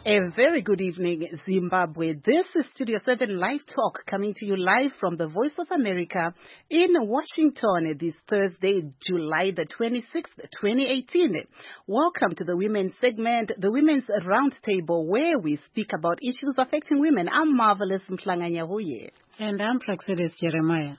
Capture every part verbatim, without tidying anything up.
A very good evening, Zimbabwe. This is Studio seven Live Talk coming to you live from the Voice of America in Washington this Thursday, July the twenty-sixth, twenty eighteen. Welcome to the Women's segment, the Women's Roundtable, where we speak about issues affecting women. I'm Marvelous Mhlanga-Nyahuye. And I'm Praxedis Jeremiah.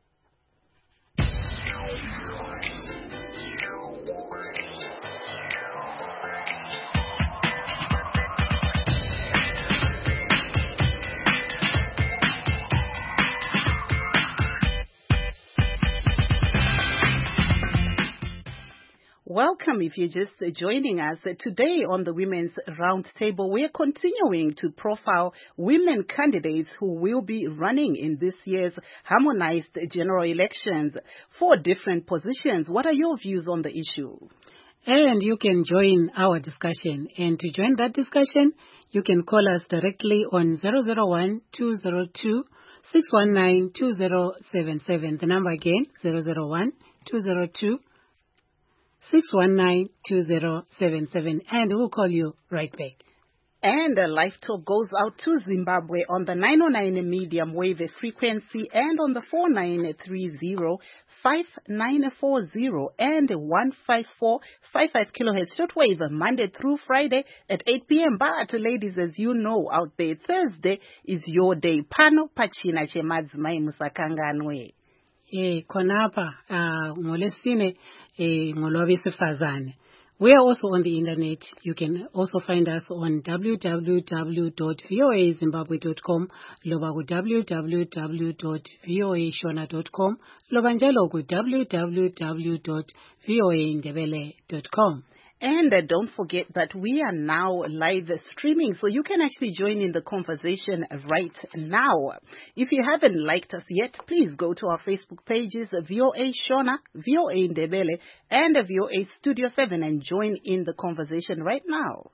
Welcome if you're just joining us. Today on the Women's Roundtable, we're continuing to profile women candidates who will be running in this year's harmonized general elections for different positions. What are your views on the issue? And you can join our discussion. And to join that discussion, you can call us directly on zero zero one, two zero two, six one nine, two zero seven seven. The number again, zero zero one, two zero two, six one nine, two zero seven seven, and we'll call you right back. And a live talk goes out to Zimbabwe on the nine oh nine medium wave frequency and on the four nine three zero, five nine four zero and one five four five five kilohertz shortwave Monday through Friday at eight p.m. But ladies, as you know out there, Thursday is your day. Pano pachina chemadzimai musakanganwe. Eh, konapa, uh, ngolesine, eh, ngolwabesifazane. We are also on the internet. You can also find us on w w w dot v o a zimbabwe dot com, loba ku w w w dot v o a shona dot com, loba njalo ku w w w dot v o a ndebele dot com. And uh, don't forget that we are now live streaming, so you can actually join in the conversation right now. If you haven't liked us yet, please go to our Facebook pages, V O A Shona, V O A Ndebele, and V O A Studio seven, and join in the conversation right now.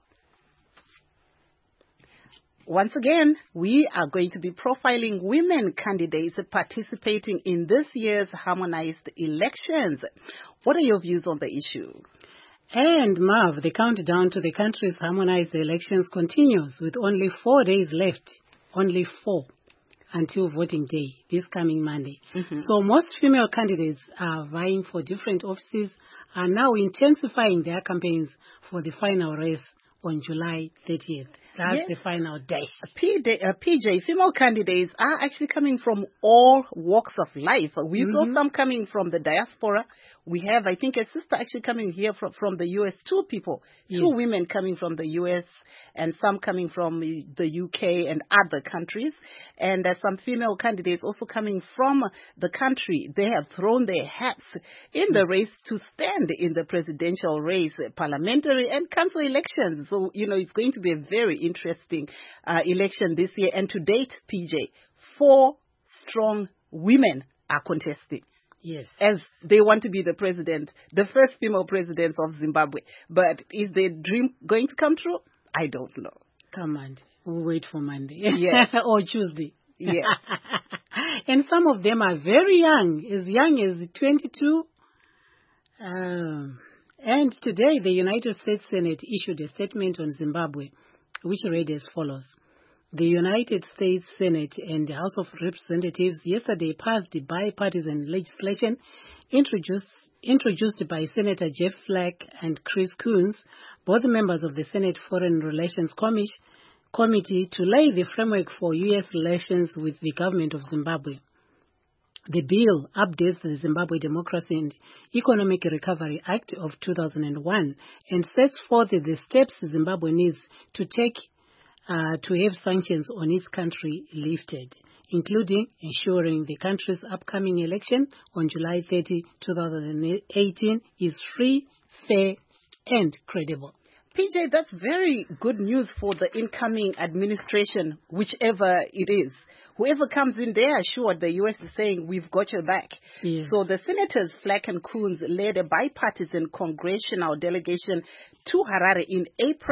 Once again, we are going to be profiling women candidates participating in this year's harmonized elections. What are your views on the issue? And Marv, the countdown to the country's harmonized elections continues with only four days left, only four, until voting day, this coming Monday. Mm-hmm. So most female candidates are vying for different offices, are now intensifying their campaigns for the final race on July thirtieth. That's yes. The final day. P J, uh, P J, female candidates are actually coming from all walks of life. We mm-hmm. saw some coming from the diaspora. We have, I think, a sister actually coming here from, from the U S, two people, yes. two women coming from the U S and some coming from the U K and other countries. And uh, some female candidates also coming from the country. They have thrown their hats in the race to stand in the presidential race, parliamentary and council elections. So, you know, it's going to be a very interesting uh, election this year. And to date, P J, four strong women are contesting. Yes. As they want to be the president, the first female president of Zimbabwe. But is their dream going to come true? I don't know. Come on. We'll wait for Monday. Yeah. Or Tuesday. Yeah. And some of them are very young, as young as twenty-two. Um, and today, the United States Senate issued a statement on Zimbabwe, which read as follows. The United States Senate and the House of Representatives yesterday passed the bipartisan legislation introduced, introduced by Senator Jeff Flake and Chris Coons, both members of the Senate Foreign Relations Committee, to lay the framework for U S relations with the government of Zimbabwe. The bill updates the Zimbabwe Democracy and Economic Recovery Act of two thousand one and sets forth the steps Zimbabwe needs to take Uh, to have sanctions on its country lifted, including ensuring the country's upcoming election on July thirtieth, twenty eighteen is free, fair, and credible. P J, that's very good news for the incoming administration, whichever it is. Whoever comes in, they are assured the U S is saying, we've got your back. Yes. So the senators, Flake and Coons, led a bipartisan congressional delegation to Harare in April.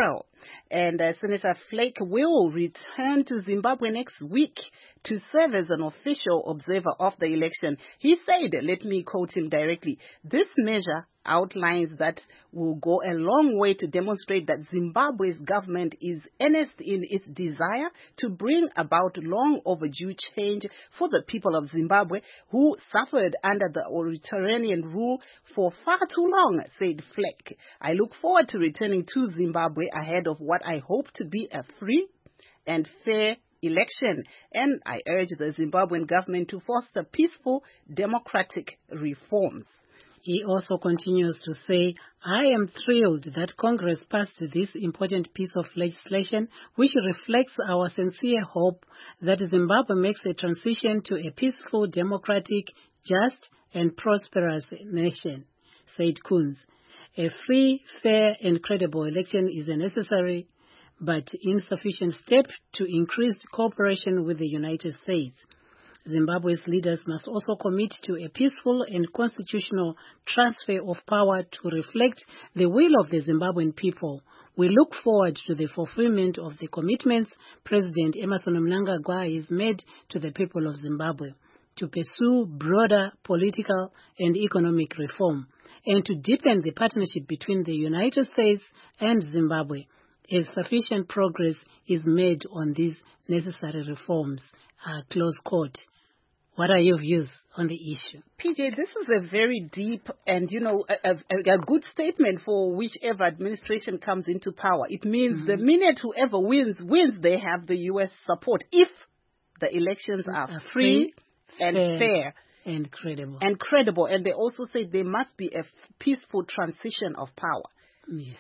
And uh, Senator Flake will return to Zimbabwe next week to serve as an official observer of the election. He said, let me quote him directly, "This measure outlines that will go a long way to demonstrate that Zimbabwe's government is earnest in its desire to bring about long overdue change for the people of Zimbabwe who suffered under the authoritarian rule for far too long," said Flake. "I look forward to returning to Zimbabwe ahead of what I hope to be a free and fair election, and I urge the Zimbabwean government to foster peaceful democratic reforms." He also continues to say, "I am thrilled that Congress passed this important piece of legislation, which reflects our sincere hope that Zimbabwe makes a transition to a peaceful, democratic, just, and prosperous nation," said Coons. "A free, fair, and credible election is a necessary but insufficient step to increase cooperation with the United States. Zimbabwe's leaders must also commit to a peaceful and constitutional transfer of power to reflect the will of the Zimbabwean people. We look forward to the fulfillment of the commitments President Emmerson Mnangagwa has made to the people of Zimbabwe to pursue broader political and economic reform and to deepen the partnership between the United States and Zimbabwe as sufficient progress is made on these necessary reforms." Uh, close quote. What are your views on the issue? P J, this is a very deep and, you know, a, a, a good statement for whichever administration comes into power. It means mm-hmm. the minute whoever wins, wins, they have the U S support if the elections are, are free, free and fair, fair and credible. And credible. And they also say there must be a f- peaceful transition of power. Yes.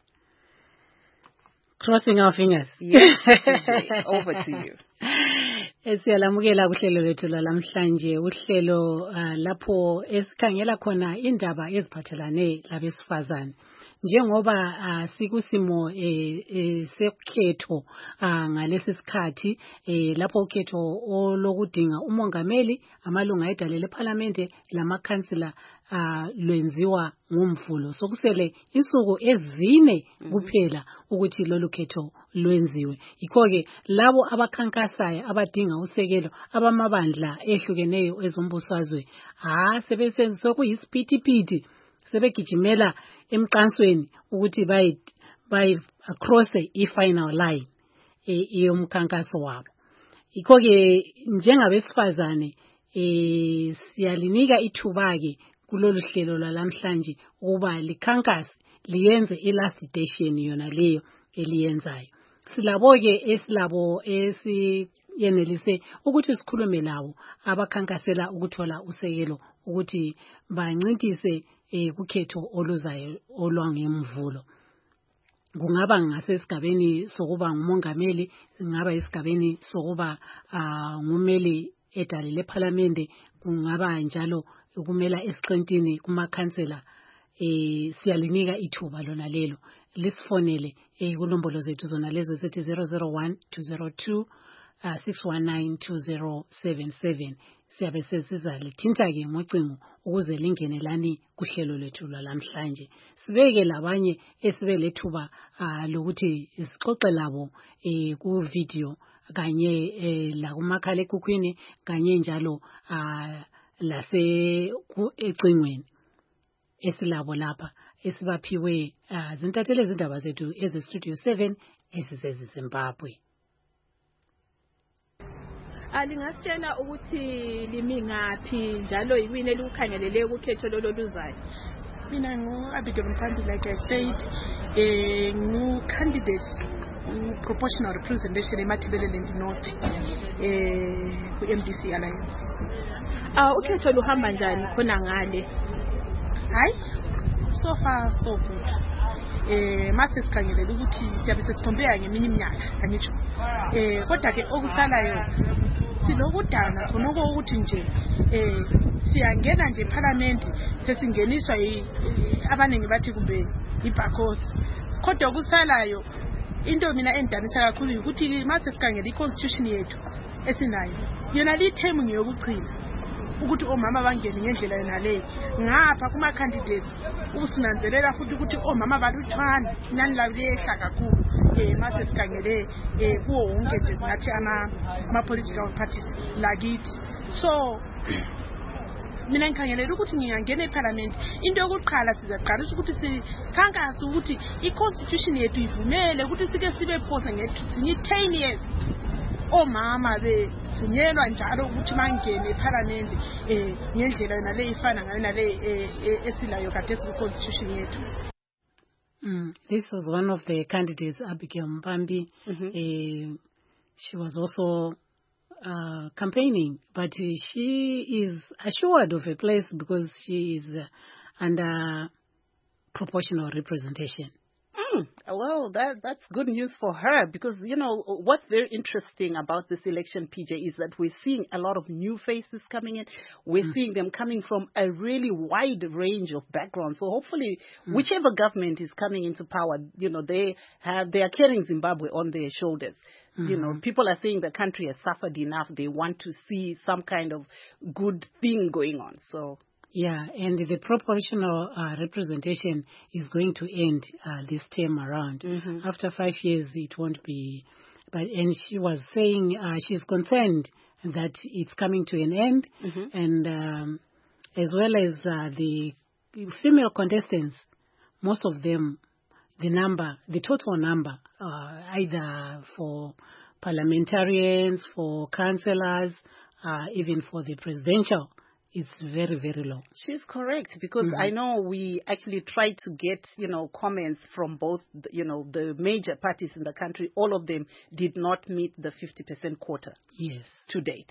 Crossing our fingers. Yes, P J, over to you. Siyalamukela kuhlelo lethu lalamhlanje uhlelo lapho esikhangela khona indaba eziphathelane labesifazane. Njengoba sikusimo sekhetho ngalesi sikhathi lapho ukhetho olokudinga umongameli, amalunga edale leParliament lamakhansila lwenziwa ngomvulo. Sokusele insuku ezine kuphela ukuthi lolu khetho lwenziwe. Yikho-ke labo abakhankasayo abadinga usekelo abamabandla ehlukeneyo ezombusazwe ha sebesenzisa kuyisiphithiphithi sebegijimela emqansweni ukuthi bayi bayi across i-final line eyomkhankaso wabo. Yikho-ke njengabesifazane eh siyalinika ithuba-ke kulolu hlelo lalamhlanje ukuba likhankasi liyenze i-last station yona leyo eliyenzayo. Silabo-ke esilabo esiyenelise ukuthi sikhulume labo abakhankasela ukuthola usekelo ukuthi bancintise eh kukhetho oluzayo olwangemvulo. Kungaba ngasesigabeni sokuba ngumongameli, kungaba isigabeni sokuba ngumeli edale leParliament, kungaba njalo ukumela esiqintini kumakhansela. Eh siyalinika ithuba lona lelo. Lisifonele eh kunombolo zethu zona lezo zethi zero zero one two zero two six one nine two zero seven seven. Siyabe sesiza lithinta-ke ngocingo ukuze lingenelani kuhlelo lethu lalamhlanje. Sibeke labanye esibe lethuba lokuthi sixoxe labo eh ku video kanye eh la kumakhala ekhukhwini kanye njalo lase ku ecingweni esilabo lapha esibaphiwe zintathele izindaba zethu eze Studio seven esisezi Zimbabwe. Alingasitshela ukuthi limi ngaphi njalo yini elikukhangelele ukhetho lolo luzayo? Mina ngu-Abigail Mkhambi, like I said, eh ngu-candidate proportional representation eMatabeleland North eh ku-M D C Alliance. Ah ukhetho luhamba njani khona ngale? Hayi, so far so good. Eh mase sikhangelele ukuthi siyabe sesithombeka ngeminye iminyaka angitsho. Eh kodwa ke okusalayo silokudana khona ukuthi nje eh siyangena nje eParliament sesingeniswa abaningi bathi kumbe ibhakhosi. Kodwa kusalayo into mina endanisa kakhulu ukuthi mase sikhangela iConstitution yethu esinayo yona lithemu ngiyokugcina ukuthi omama bangene ngendlela yona le ngapha kuma candidates usinanzelela futhi ukuthi omama balutshwana inani labo liyehla kakhulu eh mase sikhangele eh kuwo wonke nje singathi ama ama political parties lakithi so mina ngikhangelela ukuthi ngiyangena eParliament into yokuqala sizaqalisa ukuthi sikhankase ukuthi iConstitution yethu ivumele ukuthi sike sibe phose ngethi ten years omama bevunyelwa njalo ukuthi mangene eParliament eh ngendlela yona le ifana ngayo nale esilayo kade ku-Constitution yethu. Mm, this was one of the candidates, Abigail Mpambi. Mm-hmm. Uh, she was also uh, campaigning, but uh, she is assured of a place because she is uh, under proportional representation. Mm, well, that that's good news for her because, you know, what's very interesting about this election, P J, is that we're seeing a lot of new faces coming in. We're mm. seeing them coming from a really wide range of backgrounds. So hopefully, mm. whichever government is coming into power, you know, they have they are carrying Zimbabwe on their shoulders. Mm-hmm. You know, people are saying the country has suffered enough. They want to see some kind of good thing going on. So. Yeah, and the proportional uh, representation is going to end uh, this term around. Mm-hmm. After five years, it won't be. But and she was saying uh, she's concerned that it's coming to an end, mm-hmm. and um, as well as uh, the female contestants, most of them, the number, the total number, uh, either for parliamentarians, for councillors, uh, even for the presidential. It's very, very low. She's correct because mm-hmm. I know we actually tried to get, you know, comments from both, you know, the major parties in the country. All of them did not meet the fifty percent quota. Yes. To date.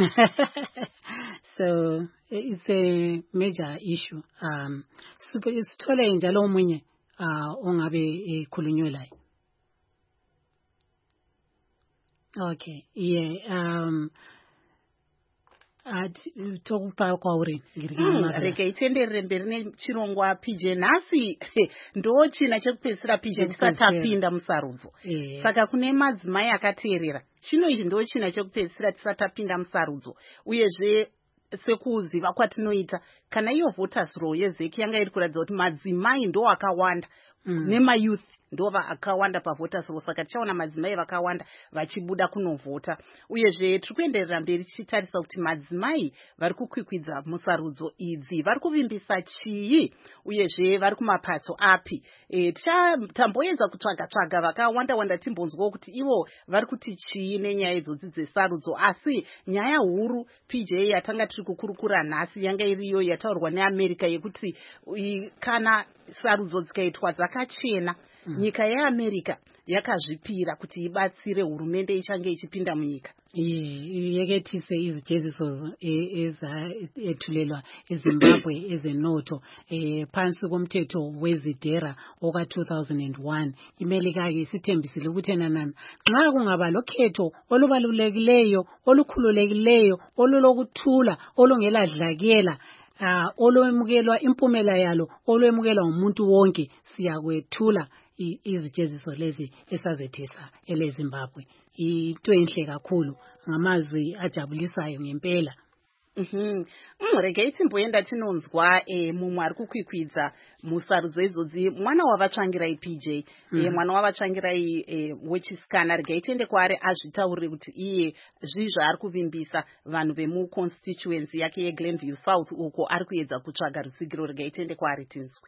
So it's a major issue. Um, sithole njalo omunye ongabe ekhulunywe la. Okay. Yeah. Um. At tokupa kwa uri reke itendere mberi nechirongwa P J nhasi ndo china chekupedzisira P J tisatapinda musarudzo saka kune madzimai akateerera chino ichi ndo china chekupedzisira tisatapinda musarudzo uyezve sekuziva kwatinoita kana iyo voters roll yezeki yanga iri kuratidza kuti madzimai ndo akawanda mm. nemayouth ndo vakawanda pavoters roll saka tichaona madzimai vakawanda vachibuda kunovhota uyezve tiri kuenderera mberi tichitarisa kuti madzimai vari kukwikwidza musarudzo idzi vari kuvimbisa chii uyezve vari kumapatso api e, tamboedza kutsvaga tsvaga vakawanda wanda timbonzwawo kuti ivo vari kuti chii nenyaya idzodzi dzesarudzo asi nyaya huru P J yatanga tiri kukurukura nhasi yanga iriyo yataurwa neAmerica yekuti kana sarudzo dzikaitwa dzakachena Mm. nyika yeAmerica yakazvipira kuti ibatsire hurumende ichange ichipinda munyika. Ye yekethise izijeziso ezethulelwa eZimbabwe ezenoto eh phansi komthetho wezidera oka two thousand one imelika ke isithembisile ukuthi nanana nxa kungaba lokhetho olubalulekileyo olukhululekileyo olulokuthula olungela dlakela uh, olwemukelwa impumela yalo olwemukelwa umuntu wonke siyakwethula izijeziso lezi esazethesa eleZimbabwe into enhle kakhulu ngamazwi ajabulisayo ngempela. Mhm. Mm, rege itimboenda tinonzwa eh mumwe ari kukwikwidza musarudzo idzodzi mwana wavatsvangirai P J mm. eh mwana wavatsvangirai eh wechisikana rege itende kwaari azvitaurire kuti iye zvizvo ari kuvimbisa vanhu vemu constituency yake yeGlenview South uko ari kuedza kutsvaga rusigiro rege itende kwaari tinzwe.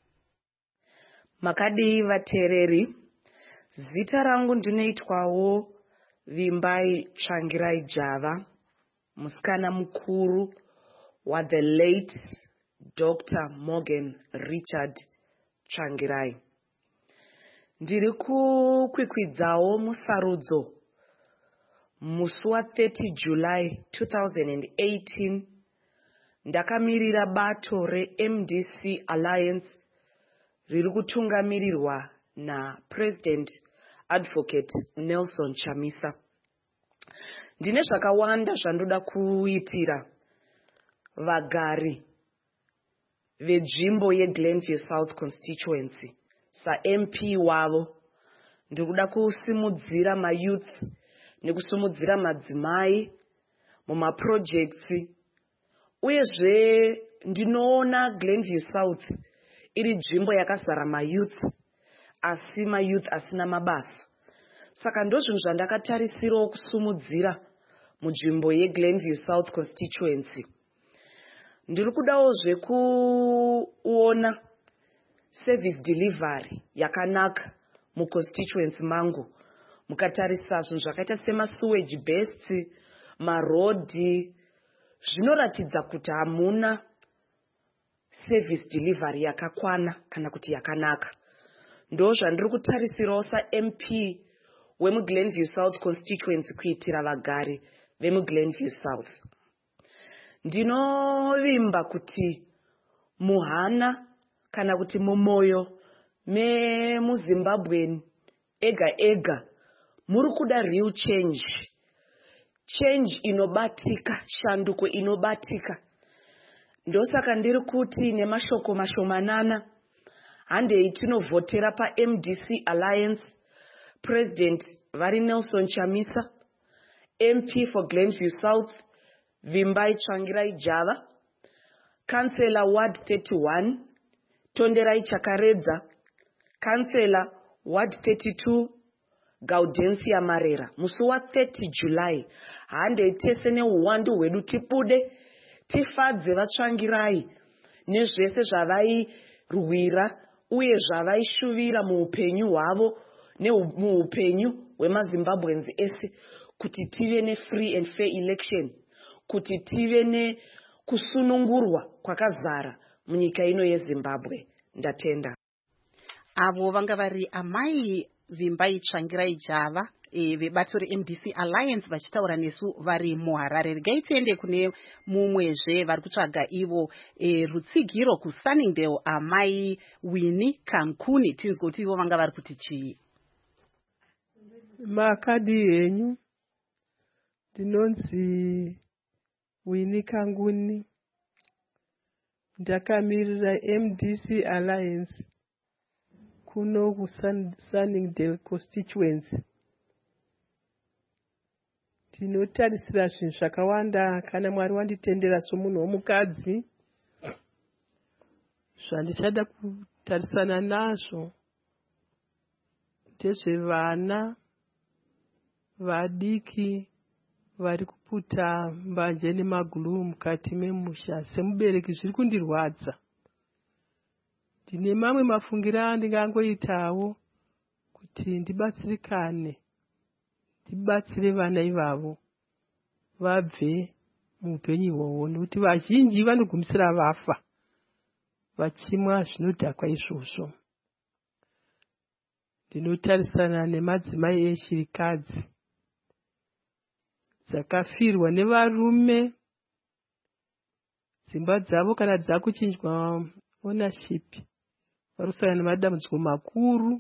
Makadii vateereri, zita rangu ndinoitwawo Vimbai Tsvangirai Java, musikana mukuru wa the late Doctor Morgan Richard Tsvangirai. Ndiri kukwikwidzawo musarudzo musi wa thirty July two thousand eighteen ndakamirira bato reM D C Alliance riri kutungamirirwa na President Advocate Nelson Chamisa. Ndine zvakawanda zvandoda kuitira vagari venzvimbo yeGlenview South constituency saM P wavo. Ndikuda kusimudzira mayouth nekusimudzira madzimai mumaprojects uyezve ndinoona Glenview South iri nzvimbo yakazara mayouth, asi mayouth asina mabasa. Saka ndozvinhu zvandakatarisirawo kusumudzira munzvimbo yeGlenview South constituency. Ndiri kudawo zvekuona service delivery yakanaka muconstituency mangu. Mukatarisa zvinhu zvakaita semasewage bests, marodhi, zvinoratidza kuti hamuna service delivery yakakwana kana kuti yakanaka. Ndo zvandiri kutarisirawo saM P wemuGlenview South constituency kuitira vagari vemuGlenview South. Ndinovimba kuti muhana kana kuti mumoyo memuZimbabwe ega ega muri kuda real change. Change inobatika, shanduko inobatika. Ndosaka ndiri kuti nemashoko mashomanana handei tinovhotera paM D C Alliance, President vari Nelson Chamisa, M P for Glenview South Vimbai Tsvangirai Java, Councillor Ward thirty-one Tonderai Chakaredza, Councillor Ward thirty-two Gaudensia Marera. Musi wa thirty July handei tese neuwandu hwedu tibude tifadze vatsvangirai nezvese zvavairwira uye zvavaishuvira muupenyu hwavo nemuupenyu hwemaZimbabweans ese, kuti tive ne-free and fair election, kuti tive nekusunungurwa kwakazara munyika ino yeZimbabwe. Ndatenda. Avo vanga vari amai Vimbai Tsvangirai Java e, vebato reM D C Alliance vachitaura nesu vari muHarare. Regai tiende kune mumwezve vari kutsvaga ivo e, rutsigiro kuSunningdale, amai Winnie Kankuni. Tinzwe kuti ivo vanga vari kuti chii. Makadi henyu ndinonzi Winnie Kankuni, ndakamirira M D C Alliance kuno kuSunningdale constituency. Ndinotarisira zvinhu zvakawanda kana Mwari wanditendera somunhu womukadzi. Zvandichada kutarisana nazvo ndezvevana vadiki vari kuputa mbanje nemaguru mukati memusha. Semubereki zviri kundirwadza. Ndine mamwe mafungiro andingangoitawo kuti ndibatsirikane, ndibatsire vana ivavo vabve muupenyu ihwohwo, nokuti vazhinji vanogumisira vafa vachimwa zvinodhakwa izvozvo. Ndinotarisana nemadzimai echirikadzi dzakafirwa nevarume, dzimba dzavo kana dzakuchinjwa ownership, varusana nemadambudziko makuru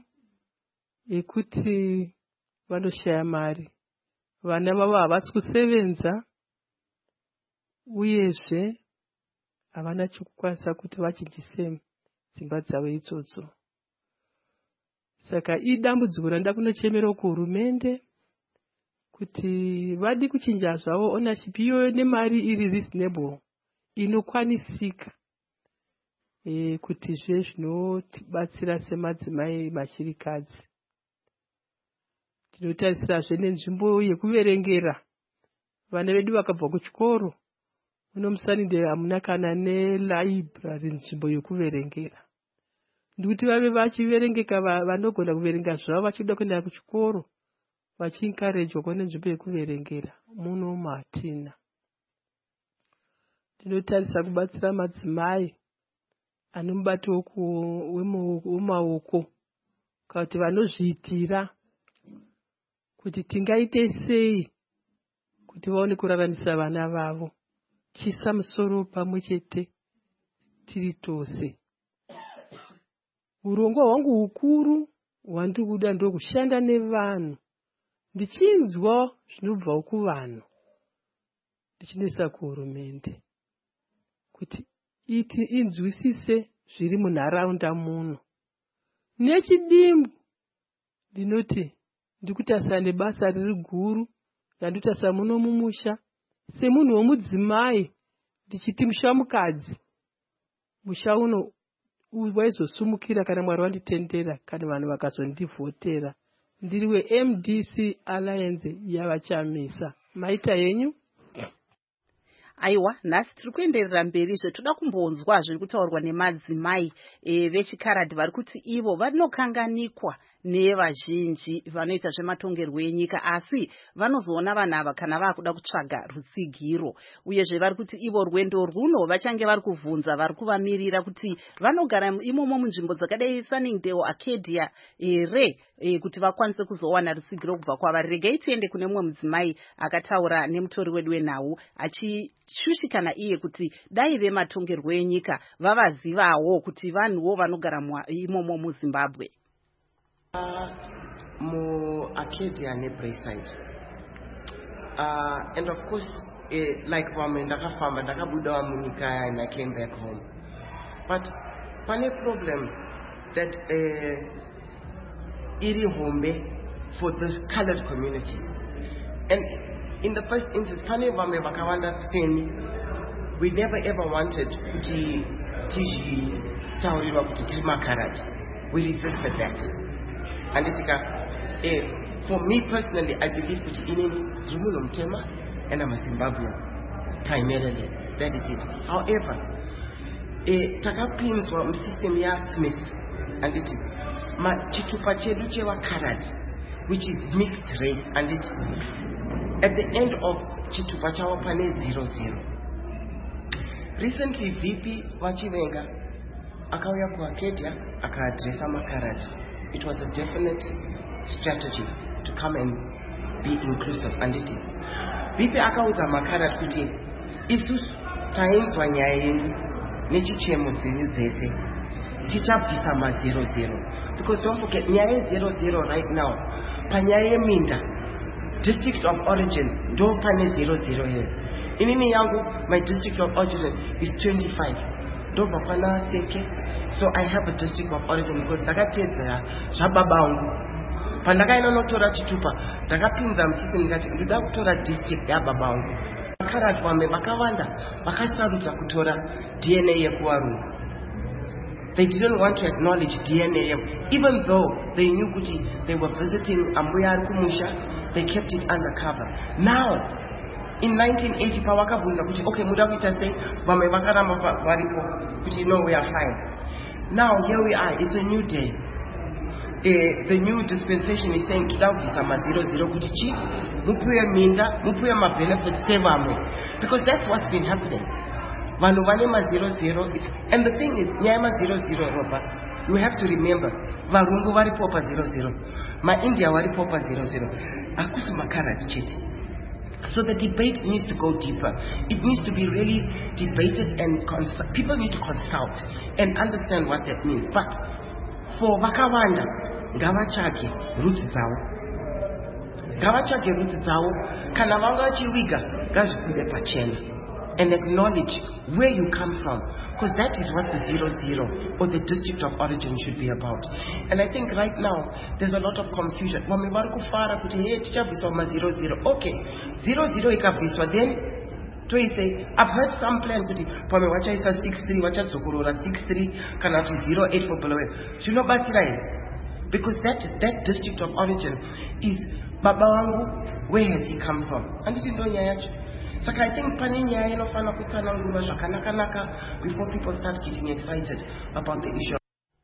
ekuti vanoshaya mari, vana vavo havasi kusevenza, uyezve havana chokukwanisa kuti vachinjise dzimba dzavo idzodzo. Saka idambudziko randa kunochemera kuhurumende kuti vadi kuchinja zvavo ownership iyoyo nemari iri reasonable, inokwanisika, e, kuti zve zvinotibatsira semadzimai machirikadzi. Tinotarisira nenzvimbo yekuverengera. Vana vedu vakabva kuchikoro, muno muSunningdale hamuna kana nelibrary, nzvimbo yekuverengera. Ndikuti vave vachiverengeka vanogona kuverenga zvavo vachida kuenda kuchikoro, vachiencouragwa kuva nenzvimbo yekuverengera. Muno matina. Tinotarisa kubatsira madzimai ane mubato wemaoko, kuti vanozviitira kuti tingaite sei kuti vaone kuraramisa vana vavo, chisa musoro pamwe chete tiri tose. Urongwa hwangu hukuru hwandiri kuda ndokushanda nevanhu, ndichinzwa zvinobva kuvanhu, ndichinoisa kuhurumende kuti iti inzwisise zviri munharaunda muno. Nechidimbu ndinoti ndikutasira nebasa riri guru randinotasira muno mumusha semunhu womudzimai ndichiti musha mukadzi musha uno waizosumukira kana Mwari wanditendera kana vanhu vakazondivhotera ndiri we-M D C Alliance yavachamisa. Maita yenyu? Aiwa, nhasi tiri kuenderera mberi zvotoda kumbonzwa zviri kutaurwa nemadzimai e, vechikaradhi vari kuti ivo vanokanganikwa nevazhinji vanoita zvematongerwo enyika, asi vanozoona vanhu ava kana vakuda kutsvaga rutsigiro, uyezve vari kuti ivo rwendo rwuno vachange vari kuvhunza vari kuvamirira kuti vanogara imomo munzvimbo dzakadai Sunningdale, Arcadia here e, kuti vakwanise kuzowana rutsigiro kubva kwavari. Regai tiende kune mumwe mudzimai akataura nemutori wedu wenhau achishushikana iye kuti dai vematongerwo enyika vavazivawo kuti vanhuwo vanogara imomo muZimbabwe. Uh, mu Arcadia ne Braeside. Uh, and of course, eh, like vamwe ndakafamba ndakabuda munyika and I came back home. But pane problem that uh, iri hombe for the colored community. And in the first instance, pane vamwe vakawanda steni, we never ever wanted kuti tiji taurirwa kuti tiri makarati. We resisted that. And it's like, eh, for me personally, I believe that inini Zululo Mtema and I'm a Zimbabwean, primarily. That is it. However, eh, takapins wa system ya Smith, and it is ma chitupa chedu chewa Karad, which is mixed race, and it at the end of chitupa chawa pane zero zero. Recently, V P Wachivenga akauya ku Arcadia akaadresa makarad. It was a definite strategy to come and be inclusive and it is. Vipi akauza makarad kuti isusu tainzwa nyaya yenyu nechichemo dzenyu dzese tichabvisa ma zero zero, because don't forget nyaya zero zero right now panyaya yeminda district of origin ndo pane zero zero here. Inini yangu my district of origin is twenty-five. Ndobva pana seke. So I have a district of origin because ndakatedzera zvababa vangu. Pandakaenda notora chitupa ndakapinza musisi ndikati ndida kutora district yababa vangu. Vakarati vamwe vakawanda vakasarudza kutora D N A yekuvarungu. They didn't want to acknowledge D N A, even though they knew kuti they were visiting ambuya ari kumusha. They kept it undercover. Now in nineteen eighty pavakabvunza kuti okay muda kuita sei vamwe vakaramba varipo kuti no we are fine. Now here we are, it's a new day. Uh, the new dispensation is saying to davisa ma zero zero kuti chi mupuye minda mupuye ma benefits sevamwe, because that's what's been happening. Vanhu vane ma zero zero, and the thing is nyaya ma zero zero ropa, you have to remember varungu varipo pa zero zero, ma India varipo pa zero zero, akusi makarati chete. So the debate needs to go deeper. It needs to be really debated and consult. People need to consult and understand what that means. But for vakawanda, ngavachake roots dzavo. Ngavachake roots dzavo. Kana vanga chiwiga, ngazvikude pachena. And acknowledge where you come from, because that is what the zero zero or the district of origin should be about. And I think right now there's a lot of confusion. Wame vari kufara kuti hey tichabviswa ma zero zero. Okay, zero zero ikabviswa, then to say I've heard some plan kuti pame vachaisa six three vachadzokorora six three kana kuti zero eight for below. Zvinobatsira here, because that that district of origin is baba wangu, where has he come from? And this is no nyaya yacho. So I think paninya inofana kutsanangurwa zvakanaka before people start getting excited about the issue.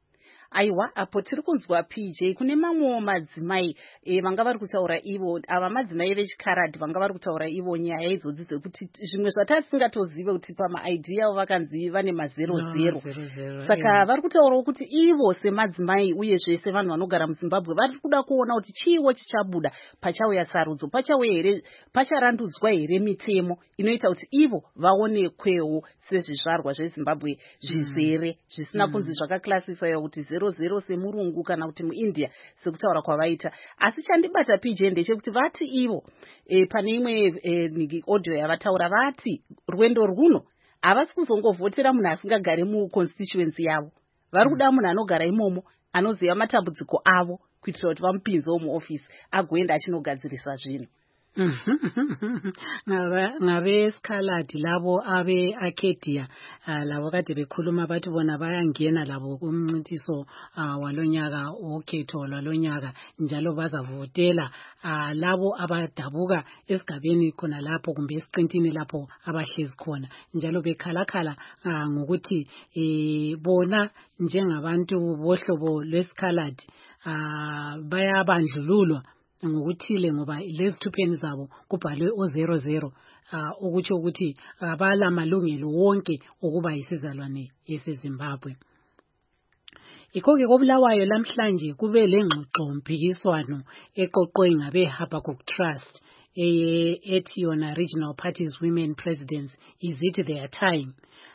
Aiwa, apo tiri kunzwa P J kune mamwewo madzimai e, vanga vari kutaura ivo, ava madzimai vechikaradhi vanga vari kutaura ivo nyaya idzodzi dzekuti zvimwe zvatasingatozive kuti pama-I D avo vakanzi vane mazero zero. Saka vari kutaurawo kuti ivo semadzimai uyezve sevanhu vanogara muZimbabwe vari kuda kuona kuti chiiwo chichabuda pachauya sarudzo, pachauya here, pacharandudzwa here mitemo inoita kuti ivo vaonekwewo sezvizvarwa zveZimbabwe zvizere zvisina kunzi zvakaklasifaiwa kuti zero zero semurungu kana kuti muIndia sekutaura kwavaita. Asi chandibata P J ndechekuti vati ivo e, pane imwe e, audio yavataura vati rwendo rwuno havasi kuzongovhotera munhu asingagare muconstituency yavo. Vari kuda munhu anogara imomo anoziva matambudziko avo kuitira kuti vamupinzewo muofisi agoenda achinogadzirisa zvinhu. ngabe skhaladi labo abe Acadia labo kade bekhuluma bathi bona bayangena labo kumncintiso walonyaka okhetho lwalonyaka njalo bazavotela labo abadabuka esigabeni khona lapho kumbe esiqintini lapho abahlezi khona njalo bekhalakhala ngokuthi bona njengabantu bohlobo lwesikhaladi bayabandlululwa ngokuthile ngoba lezi thupheni zabo kubhalwe o zero zero ukuthi ukuthi abala malungelo wonke ukuba isizalwane yezimbabwe. Ikoke kobulawayo lamhlanje kube lengxoxo mpikiswano eqoqwe ngabe Habakkuk Trust ethi yona Regional Parties Women Presidents, is it their time?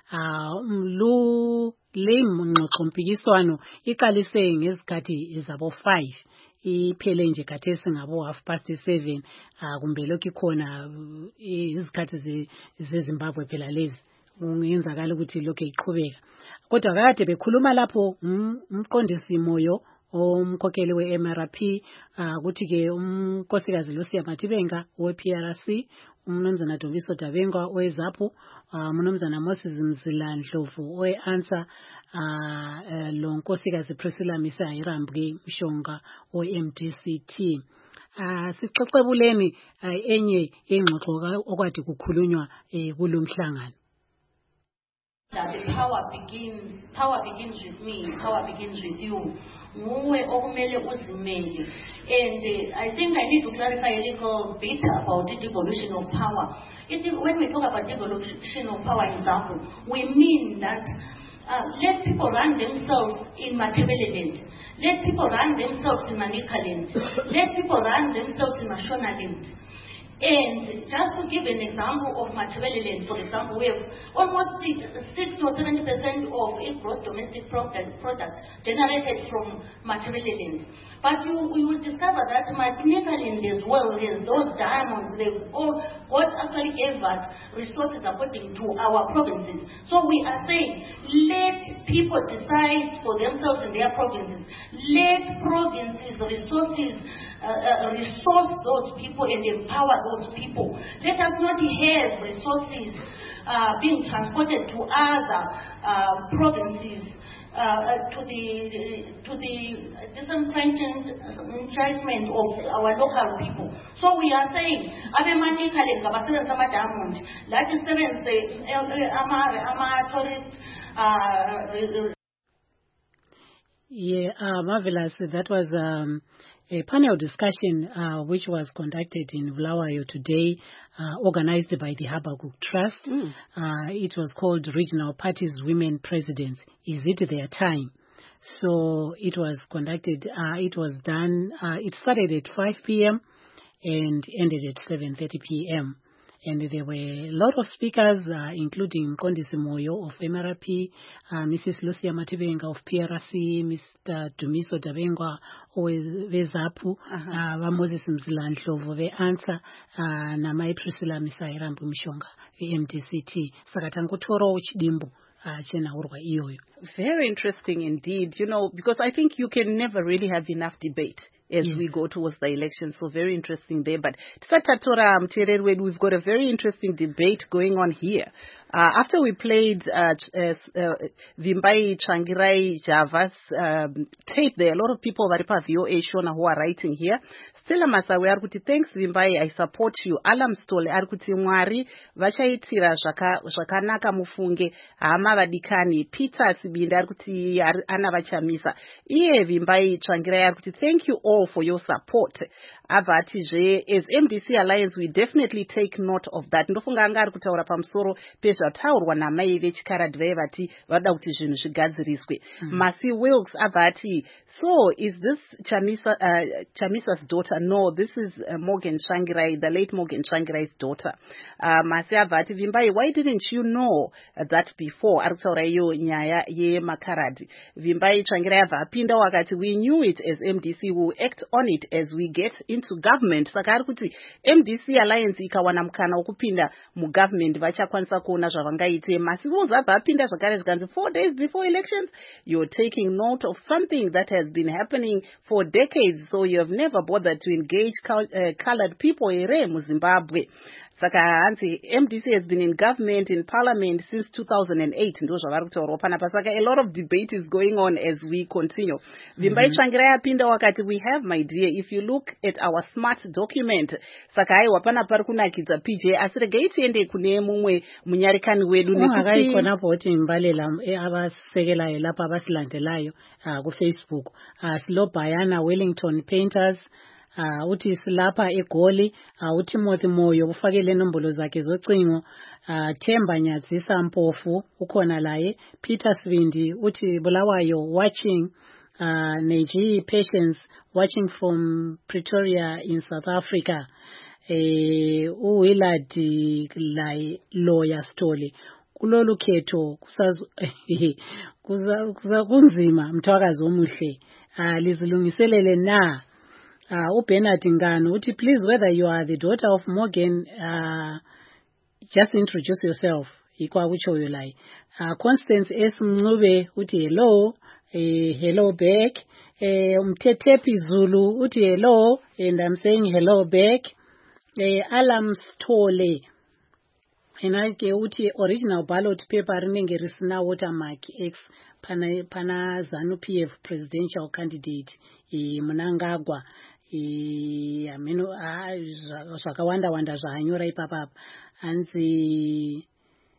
Lu le ngxoxo mpikiswano iqalise ngezikhathi zabo five iphele nje khathesi ngabo half past seven kumbe lokho khona izikhathi zeZimbabwe phela lezi ungenzakala ukuthi lokho iqhubeka kodwa kade bekhuluma lapho umqondisi moyo omkhokheli we-M R P ukuthi ke unkosikazi Lucia Matibenga we-P R C, umnumzana Dumiso Dabengwa oweZAPU, umnumzana Moses Mzilandlovu owe-ANSA, lo nkosikazi Priscilla Misayirambwe Mshonga o-M D C T. Sixoxebuleni enye ingxoxo okwadi kukhulunywa kulomhlangano. That the power begins, power begins with me, power begins with you. Nguwe okumele uzimele. And uh, I think I need to clarify a little bit about the devolution of power. It, when we talk about devolution of power in Zambia, we mean that uh, let people run themselves in Matabeleland. Let people run themselves in Manicaland. Let people run themselves in Mashonaland. And just to give an example of Matabeleland, for example, we have almost sixty or seventy percent of its gross domestic product, product generated from Matabeleland. But you, you will discover that Manicaland as well has those diamonds. They've all, God actually gave us resources according to our provinces. So we are saying, let people decide for themselves in their provinces. Let provinces, resources, Uh, uh, resource those people and empower those people. Let us not have resources uh, being transported to other uh, provinces, uh, uh, to the to the disenfranchisement of our local people. So we are saying, that is seven tourist. Yeah, uh, marvelous. That was um, a panel discussion uh, which was conducted in Bulawayo today, uh, organized by the Habakkuk Trust. Mm. Uh, it was called Regional Parties Women Presidents, Is It Their Time? So it was conducted, uh, it was done, uh, it started at five p.m. and ended at seven thirty p.m. And there were a lot of speakers, uh, including Kondisi Moyo of M R P, uh, Missus Lucia Matibenga of P R C, Mister Dumiso Dabengwa of ZAPU, uh, Moses Mzilandlovu of ANSA, uh, na Mai Priscilla Misayirambwe Mshonga of M D C T. Sakatangutoro Uchidimbu. Very interesting indeed, you know, because I think you can never really have enough debate as yes. we go towards the election. So very interesting there. But we've got a very interesting debate going on here. Uh, after we played uh, uh, uh, Vimbai Changirai Java's um, tape, there are a lot of people that are V O A Shona who are writing here. Stella Masawe arikuti, thanks Vimbai, I support you. Alam Stole arikuti mwari vachaitira zvakanaka mufunge hama vadikani. Peter Sibinda arikuti ana vachamisa. Iye Vimbai Changirai arikuti, thank you all for your support. Avati je, as M D C Alliance, we definitely take note of that. Ndofunga anga arikutaura pamsoro pezvataurwa namai vechikaradhivai vati vada kuti zvinhu zvigadziriswe. Masi Wilkes avati, so is this Chamisa, uh, Chamisa's daughter? No, this is uh, Morgan Changirai, the late Morgan Changirai's daughter. Uh, Masi avati, Vimbai, why didn't you know uh, that before? Arikutaura iyo nyaya ye makaradi. Vimbai Changirai avapinda wakati, we knew it as M D C, we will act on it as we get into government. Saka arikuti M D C Alliance ikawana mkana ukupinda mu government vachakwanisa kuona vaona zvavangaite. Masivo zabva apinda zvakare zvikanzi four days before elections, you're taking note of something that has been happening for decades, so you have never bothered to engage col- uh, colored people here muZimbabwe. Saka hanzi M D C has been in government, in parliament since two thousand eight. Ndo zvavari kutaurawo panapa. Saka a lot of debate is going on as we continue. Vimbai Tsvangirai yapinda wakati, we have, my dear, if you look at our smart document. Saka aiwa pana pari kunakidza P J, asi regai tiende kune mumwe munyarikani wedu nekuti kona poti imbalela abasekelayo lapha abasilandelayo ku Facebook. Silo Bayana Wellington Painters, Uh, uthi silapha eGoli, uh, uTimothy Moyo ufakele inombolo zakhe zocingo, uh, Themba Nyadzisa Mpofu ukhona laye, Peter Svindi uthi Bulawayo watching, uh, Neji Patience watching from Pretoria in South Africa, eh uWillard lai lawyer Stoli. Kulolu khetho kusazo kuza kuza kunzima mthwakazi omuhle, uh, lizilungiselele na. Uh, uBernard Ngano uthi, please, whether you are the daughter of Morgan, uh, just introduce yourself. Ikwa uchoyo lai. Uh, Constance S. Mncube uthi hello, eh, hello back. Eh, Umtetepi Zulu uthi hello, and I'm saying hello back. Eh, Alam Stole enake uthi original ballot paper rinenge risina watermark X pana pana ZANU P F presidential candidate e Mnangagwa e ameno a zvakawanda wanda zvanyora ipapa anzi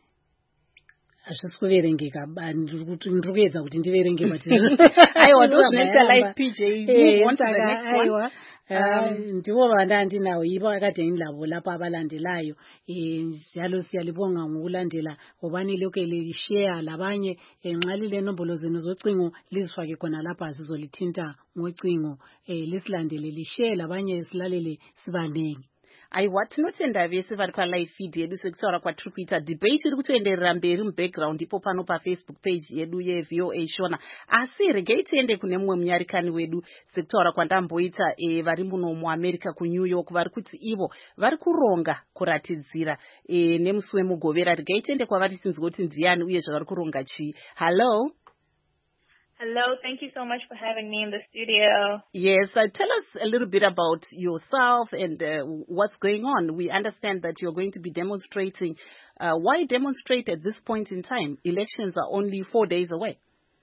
azvisikuverengeka ndiri ndikuedza kuti ndiverenge but aiwa ndozvinoita live P J move on to the next one. Ndivo vanda ndinawo ivo akadeni lavo lapha abalandelayo njalo siyalibonga ngokulandela obani lokho lishare labanye enxalile nombolo zenu zocingo lizifake khona lapha sizolithinta ngocingo lisilandele lishare labanye silalele sibanengi. aiwa tinotenda vese vari palive feed yedu sekutaura kwatiri kuita debate iri kutoenderera mberi mubackground ipo pano pafacebook page yedu yeV O A Shona, asi regai tiende kune mumwe munyarikani wedu sekutaura kwandamboita e, vari muno muAmerica kuNew York vari kuti ivo vari kuronga kuratidzira e, nemusi wemugovera. Regai tiende kwavari tinzwe kuti ndiani uye zvavari kuronga chii. Hello. Hello, thank you so much for having me in the studio. Yes, uh, tell us a little bit about yourself and uh, what's going on. We understand that you're going to be demonstrating. Uh, why demonstrate at this point in time? Elections are only four days away.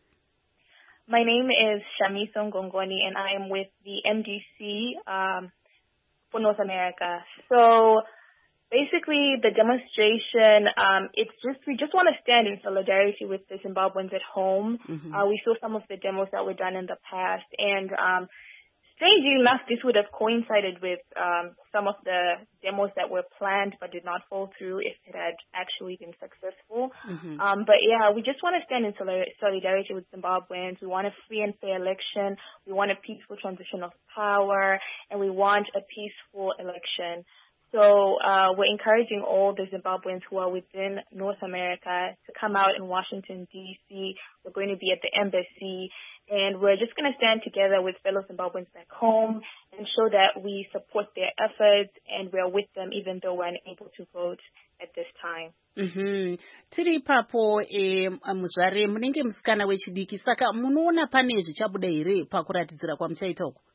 My name is Shamiso Ngongoni, and I am with the M D C um, for North America. So basically, the demonstration, um, it's just, we just want to stand in solidarity with the Zimbabweans at home. Mm-hmm. Uh, we saw some of the demos that were done in the past, and um, strangely enough, this would have coincided with um, some of the demos that were planned but did not fall through if it had actually been successful. Mm-hmm. Um, but yeah, we just want to stand in solidarity with Zimbabweans. We want a free and fair election. We want a peaceful transition of power, and we want a peaceful election. So uh, we're encouraging all the Zimbabweans who are within North America to come out in Washington, D C We're going to be at the embassy, and we're just going to stand together with fellow Zimbabweans back home and show that we support their efforts and we're with them even though we're unable to vote at this time. Mhm. Tiri papo e muzvare munenge musikana wechidiki, saka munoona pane zvichabuda here pakuratidzira kwamuchaita uko?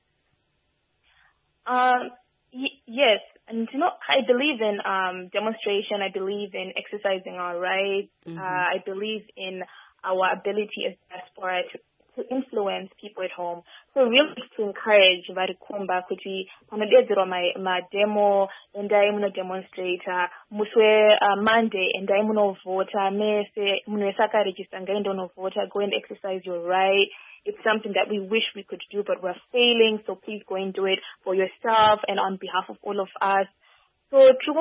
Um y- yes. And you know, I believe in um, demonstration. I believe in exercising our rights. Mm-hmm. Uh, I believe in our ability as diaspora to, to influence people at home. So really to encourage varikumba kuti panodedzerwa my my demo endai muno demonstrator muswe uh, Monday endai muno vota mese muno saka register ngai ndo no vota, go and exercise your right. It's something that we wish we could do, but we're failing. So please go and do it for yourself and on behalf of all of us. So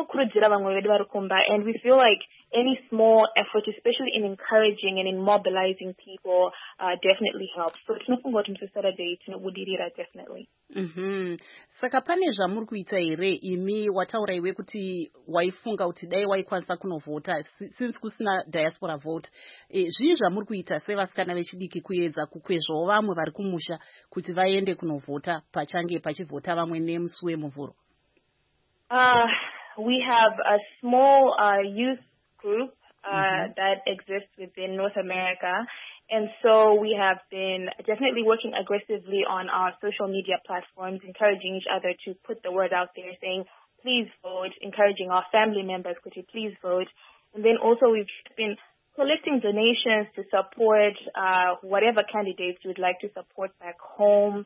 and we feel like any small effort, especially in encouraging and in mobilizing people, uh, definitely helps. So it's nothing about Saturday, it's definitely. Mhm. Saka pane zvamuri kuita here imi wataura iwe kuti waifunga kuti dai waikwanisa kunovhota since kusina diaspora vote. E, zvii zvamuri kuita sevasikana vechidiki kuedza kukwezvawo vamwe vari kumusha kuti vaende kunovhota pachange pachivhota vamwe nemusi wemuvhuro? Uh, we have a small uh, youth group. Uh, uh, mm-hmm. that exists within North America. And so we have been definitely working aggressively on our social media platforms, encouraging each other to put the word out there, saying, please vote, encouraging our family members to please vote. And then also we've been collecting donations to support uh, whatever candidates you would like to support back home,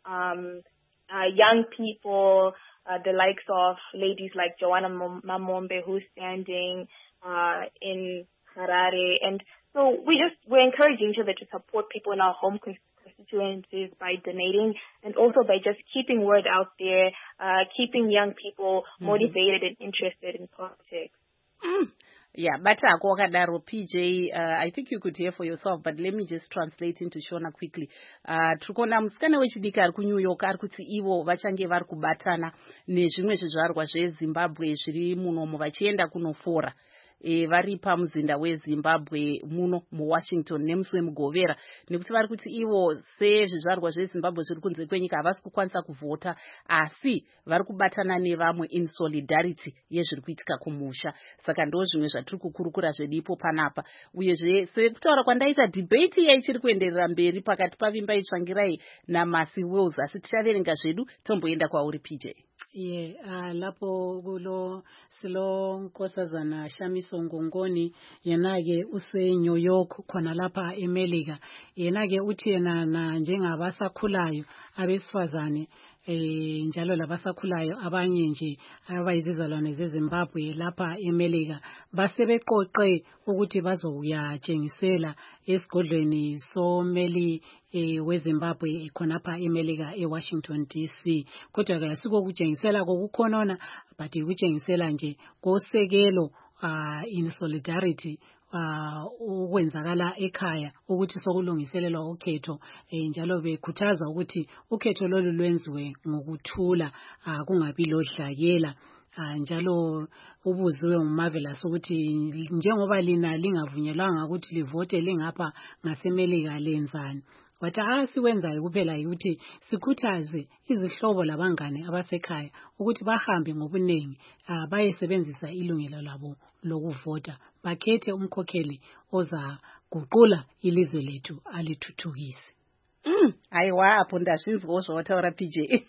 um, uh, young people, uh, the likes of ladies like Joanna Mamombe, who's standing uh, in Harare. And so we just, we're encouraging each other to support people in our home constituencies by donating, and also by just keeping word out there, uh, keeping young people mm-hmm. motivated and interested in politics. Mm. Yeah, but uh, P J, uh, I think you could hear for yourself, but let me just translate into Shona quickly. Uh, Trukona msikana wechidika ari ku New York ari kuti ivo vachange vari kubatana nezvimwe zvizvarwa zveZimbabwe zviri muno vachienda kunofora. E, vari pamuzinda weZimbabwe muno muWashington nemusi wemugovera nekuti vari kuti ivo sezvizvarwa zveZimbabwe zviri kunze kwenyika havasi kukwanisa kuvhota, asi vari kubatana nevamwe in solidarity yezviri kuitika kumusha. Saka ndo zvimwe zvatiri kukurukura zvedipo panapa. Uyezve sekutaura kwandaita debate yaichiri kuenderera mberi pakati paVimbai Tsvangirai naMarcy Wills, asi tichaverenga zvedu tomboenda kwauri P J. Yeah, uh, lapo kulo silo nkosazana Shamiso Ngongoni yenake use New York khona lapha eMelika. Yenake uthi yena na njengabasakhulayo abesifazane eh njalo labasakhulayo abanye nje abayizizalwane zeZimbabwe lapha eMelika basebeqoqe ukuthi bazoyatshengisela esigodlweni someli eh weZimbabwe khonapha eMelika eWashington D C. Kodwa ke asiko kutshengisela kokukhonona but ukutshengisela nje kosekelo uh, in solidarity uh ukwenzakala ekhaya ukuthi sokulungiselelwa ukhetho eh, njalo bekhuthaza ukuthi ukhetho lolu lwenziwe ngokuthula uh, kungabi lodlakela uh, njalo ubuziwe nguMarvelous ukuthi njengoba lina lingavunyelwanga ukuthi livote lingapha ngaseMelika lenzani. Wathi asiwenzayo kuphela ukuthi sikhuthaze izihlobo labangane abasekhaya ukuthi bahambe ngobunengi uh, bayesebenzisa ilungelo labo lokuvota, bakhethe umkhokheli oza guqula ilizwe lethu alithuthukise. Mm, aiwa apo ndazvinzwa zvawataura P J.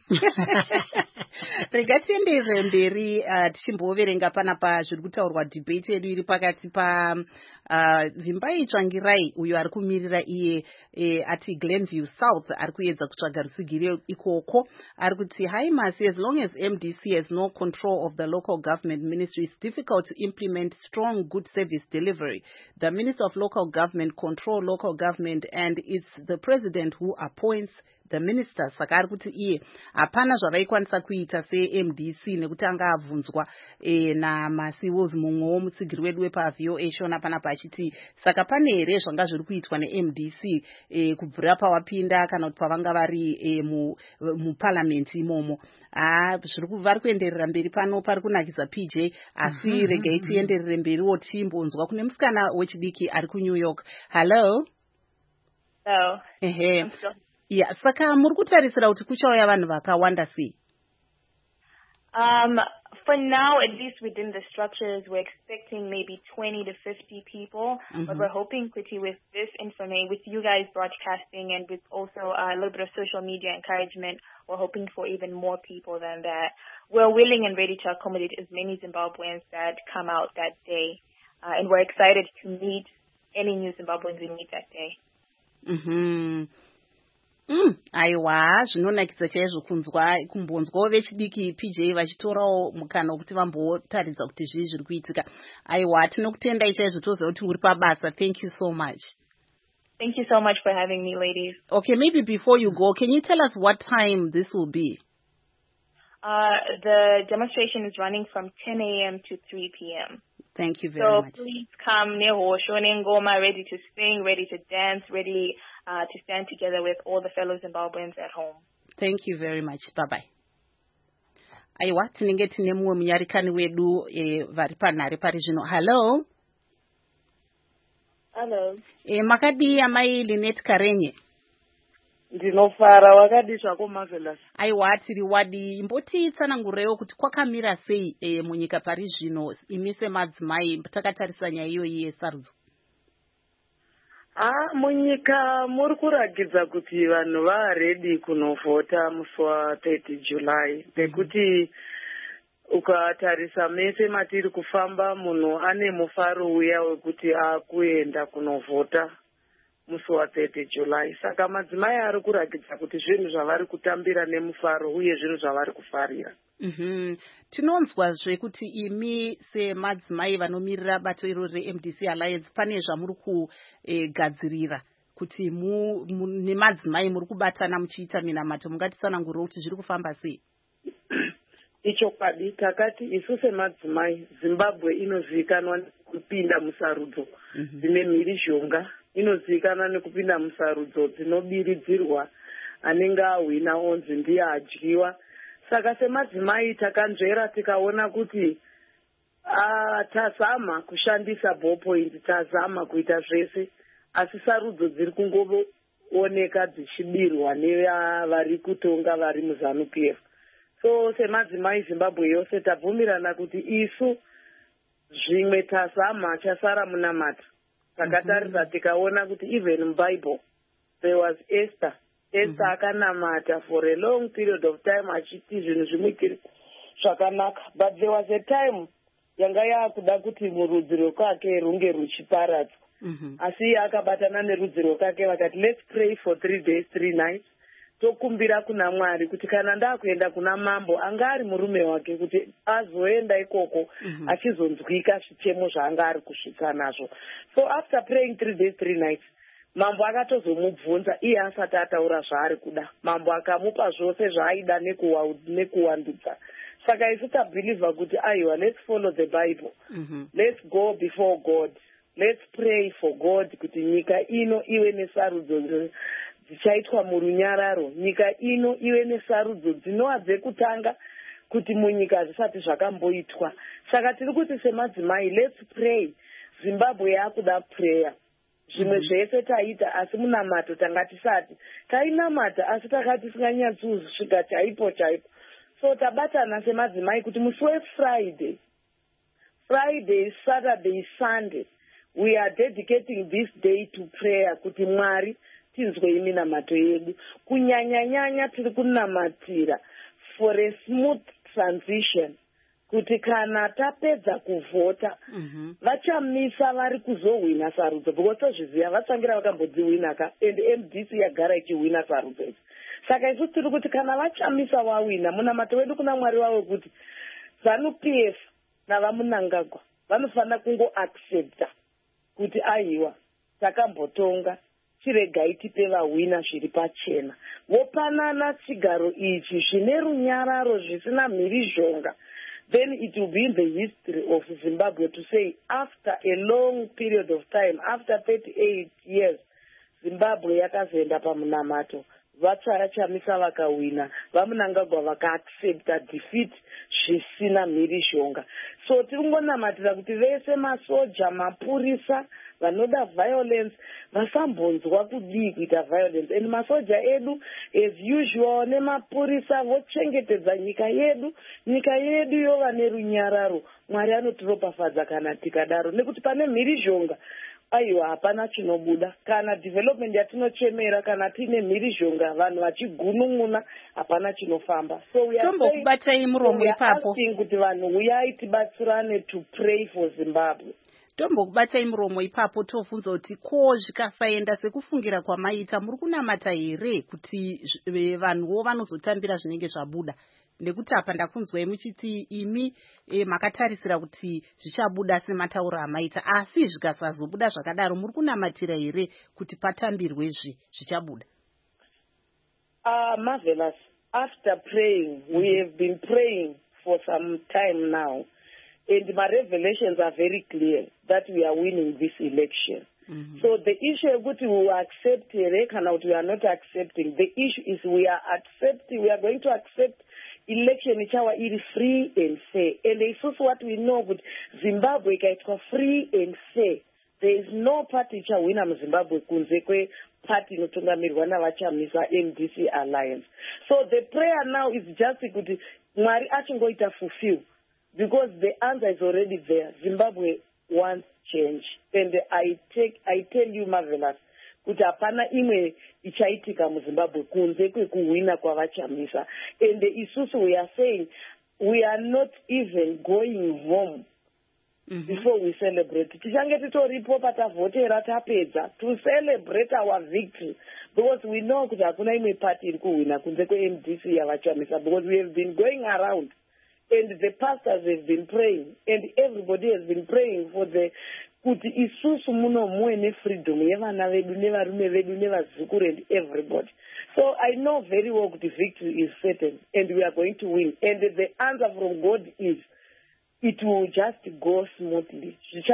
Regatiendere mberi uh, tichimboverenga panapa zviri kutaurwa debate yedu iri pakati pa uh, Vimbai Tsvangirai uyo ari kumirira iye eh, ati Glenview South ari kuedza kutsvaga rusigiro ikoko. Ari kuti hai Marcy, as long as M D C has no control of the local government ministry, it's difficult to implement strong good service delivery. The Minister of Local Government control local government and it's the president who appoints the ministers. Saka ari kuti iye hapana zvavaikwanisa kuita se-M D C nekuti anga abvunzwa e, naMarcy Wills mumwe womutsigiri wedu wepaV O A Shona panapa achiti saka pane here zvanga zviri kuitwa ne-M D C e, kubvira pawapinda kana kuti pavanga vari e, muparliament imomo. Ah, zviri vari kuenderera mberi pano pari kunakisa P J, asi regai tienderere mberi wo timbonzwa kune musikana wechidiki ari ku New York. Hello. Hello. Ehe. Yeah, saka muri kutarisira kuti kuchauya vanhu vakawanda sei? Um, for now, at least within the structures, we're expecting maybe twenty to fifty people, mm-hmm. but we're hoping pretty with this information, with you guys broadcasting and with also uh, a little bit of social media encouragement, we're hoping for even more people than that. We're willing and ready to accommodate as many Zimbabweans that come out that day, uh, and we're excited to meet any new Zimbabweans we meet that day. Mm-hmm. Mm, aiwa zvinonakidza chaizvo kunzwa kumbonzwawo vechidiki P J vachitorawo mukana wekuti vambotaridza kuti zvii zviri kuitika. Aiwa tinokutendai chaizvo toziva kuti uri pabasa. Thank you so much. Thank you so much for having me, ladies. Okay, maybe before you go, can you tell us what time this will be? Uh, the demonstration is running from ten a.m. to three p.m. Thank you very so much. So please come, Nehosho Nengoma, ready to sing, ready to dance, ready uh, to stand together with all the fellow Zimbabweans at home. Thank you very much. Bye-bye. Aiwa, tinenge tine mumwe munyarikani wedu eh, vari panhare pari zvino. Hello. Hello. Eh, makadi amai Linet Karenye. Ndinofara wakadi zvako Marvelous. Aiwa tiri wadi imbotitsanangurewo kuti kwakamira sei e, munyika pari zvino imi semadzimai takatarisa nyaya iyoyi yesarudzo. Ah, munyika muri kurakidza kuti vanhu varedi kunovhota musi wa-thirty July nekuti ukatarisa mese matiri kufamba munhu ane mufaro uya wekuti akuenda kunovhota musi wa-thirty July. Saka madzimai ari kurakidza kuti zvinhu zvavari kutambira nemufaro uye zvinhu zvavari kufarira. Mhm. Tinonzwazve kuti imi semadzimai vanomirira bato iro re-M D C Alliance pane zvamuri kugadzirira kuti mu, mu nemadzimai muri kubatana muchiita minamato, mungatitsanangurira kuti zviri kufamba sei? Icho kwadi takati isu semadzimai Zimbabwe inozivikanwa nekupinda musarudzo dzine mhirizhonga, inozivikanwa nekupinda musarudzo dzinobiridzirwa anenge ahwina onzi ndiye adyiwa. Saka semadzimai takanzvera tikaona kuti ah, tazama kushandisa ballpoint, tazama kuita zvese, asi sarudzo dziri kungooneka dzichibirwa nevari kutonga vari muZANU P F. So semadzimai Zimbabwe yose tabvumirana kuti isu zvimwe tazama chasara munamata. Takatarisa tikaona kuti even muBible there was Esther. Esther akanamata for a long period of time achiti zvinhu zvimwe zvakanaka, but there was a time yanga yakuda kuti murudzi rwake runge ruchiparadzwa. Asi akabatana nerudzi rwake vakati let's pray for three days three nights. Tokumbira kuna Mwari kuti kana ndakuenda kuna mambo anga ari murume wake kuti azoenda ikoko achizonzwika zvichemo zvaanga ari kusvika nazvo. So after praying three days three nights, mambo akatozomubvunza iye asati ataura zvaari kuda. Mambo akamupa zvose zvaaida nekuwandudza. Saka isu tabhilivha kuti aiwa, let's follow the Bible. Mm-hmm. Let's go before God. Let's pray for God kuti nyika ino iwe nesarudzo dzichaitwa murunyararo. Nyika ino iwe nesarudzo dzinova dzekutanga kuti munyika zvisati zvakamboitwa. Saka tiri kuti semadzimai let's pray. Zimbabwe yakuda prayer. Zvimwe zvese taita asi munamato tanga tisati. Tainamata asi takati tisinganyatsosvika chaipo chaipo. So tabatana semadzimai kuti musi weFriday, Friday, Saturday, Sunday, we are dedicating this day to prayer kuti Mwari tinzwe iminamato yedu. Kunyanya-nyanya tiri kunamatira for a smooth transition. Kuti kana tapedza kuvhota vachamisa vari kuzohwina sarudzo, because tozviziva vatsangira vakambodziwina ka and M D C yagara ichihwina sarudzo idzi. Saka isu tiri kuti kana vachamisa vawina munamato wedu kuna Mwari wavo kuti ZANU P F navamunangagwa vanofanira kungo accepta kuti aiwa takambotonga chiregai tipe vahwina zviri pachena. Vopanana chigaro ichi zvine runyararo zvisina mhirizhonga. Then it will be in the history of Zimbabwe to say after a long period of time, after thirty-eight years, Zimbabwe yakazoenda pamunamato. Vachamisa vakawina, vamunangagwa vakaaccepta defeat zvisina mhirizhonga. So tiringonamatira kuti vese masoja, mapurisa vanoda violence vasambonzwa kudii kuita violence. And masoja edu as usual nemapurisa vochengetedza nyika yedu, nyika yedu yova nerunyararo. Mwari anotiropafadza kana tikadaro nekuti pane mhirizhonga aiwa hapana chinobuda. Kana development yatinochemera kana tine mhirizhonga vanhu vachigunun'una hapana chinofamba. So we are saying, so we are asking kuti vanhu uyai tibatsirane to pray for Zimbabwe. Tombokubatai muromo ipapo tobvunza kuti ko zvikasaenda sekufungira kwamaita muri kunamata here kuti vanhuwo vanozotambira zvinenge zvabuda? Nekuti apa ndakunzwai muchiti imi e, makatarisira kuti zvichabuda sematauro amaita, asi zvikasazobuda zvakadaro muri kunamatira here kuti patambirwe zvi zvichabuda? Ah, uh, Marvelous. After praying, mm-hmm. we have been praying for some time now. And my revelations are very clear that we are winning this election. Mm-hmm. So the issue of what we will accept and what we are not accepting, the issue is we are accepting, we are going to accept election which are free and fair. And this is what we know with Zimbabwe, it's free and fair. there is no party ichawina muzimbabwe kunze kweparty inotungamirwa navachamisa M D C alliance. So the prayer now is just kuti mwari achingoita fulfill, because the answer is already there. Zimbabwe wants change, and I take I tell you, Marvelous, kuti hapana imwe ichaitika muzimbabwe kunze kwekuwina kwavachamisa. And isusu we are saying we are not even going home mm-hmm. before we celebrate. Tichange titoripo patavhotera tapedza to celebrate our victory, because we know kuti hakuna imwe party iri kuwina kunze kwe-M D C yavachamisa, because we have been going around and the pastors have been praying and everybody has been praying for the kuti isusu muno muwe nefreedom yevana vedu nevarume vedu nevazukuru and everybody. So I know very well that the victory is certain and we are going to win. And the answer from God is it will just go smoothly. And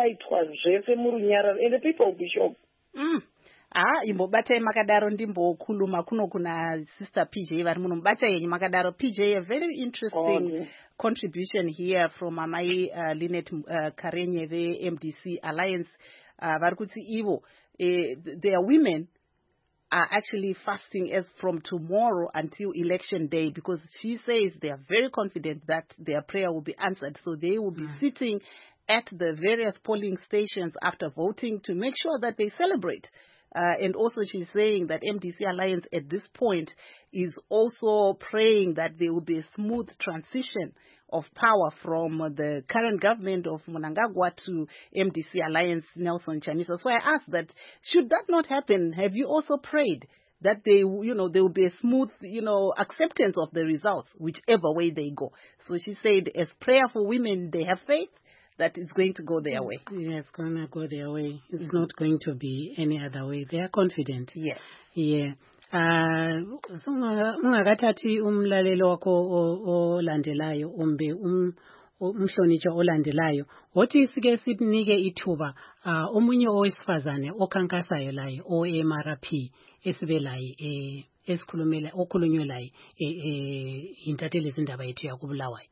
the people will be shocked. Mm. Ah, imbobatai makadaro ndimbokhuluma kuno kuna Sister P J vari munombata yenyu makadaro. P J, a very interesting oh, contribution here from Amai uh, Lynette uh, Karenye, the M D C Alliance. Vari kuti ivo, their women are actually fasting as from tomorrow until election day, because she says they are very confident that their prayer will be answered. So they will be mm. sitting at the various polling stations after voting to make sure that they celebrate. Uh, and also she's saying that M D C Alliance at this point is also praying that there will be a smooth transition of power from uh, the current government of Mnangagwa to M D C Alliance Nelson Chamisa. So I asked that, should that not happen, have you also prayed that they, you know, there will be a smooth, you know, acceptance of the results, whichever way they go? So she said, as prayer for women, they have faith that it's going to go their way. Yeah, it's going to go their way. It's mm-hmm. not going to be any other way. They are confident. Yes. Yeah. Ungakathathi umlalelo wakho olandelayo umbe umhlonitsha olandelayo wothi sike sinike ithuba omunye owesifazane okhankasayo laye o M R P esibe laye eh esikhulumela okhulunywe laye eh intatheli izindaba yethu yakubulawayo.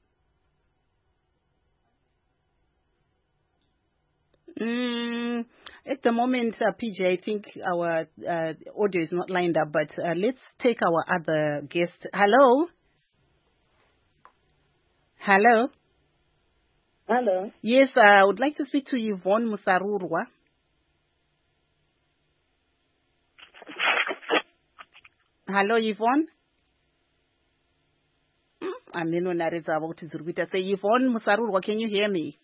Mm, at the moment, uh, P J, I think our uh, audio is not lined up, but uh, let's take our other guest. Hello? Hello? Hello? Yes, uh, I would like to speak to Yvonne Musarurwa. Hello, Yvonne? I'm in one area about to say, Yvonne Musarurwa, can you hear me?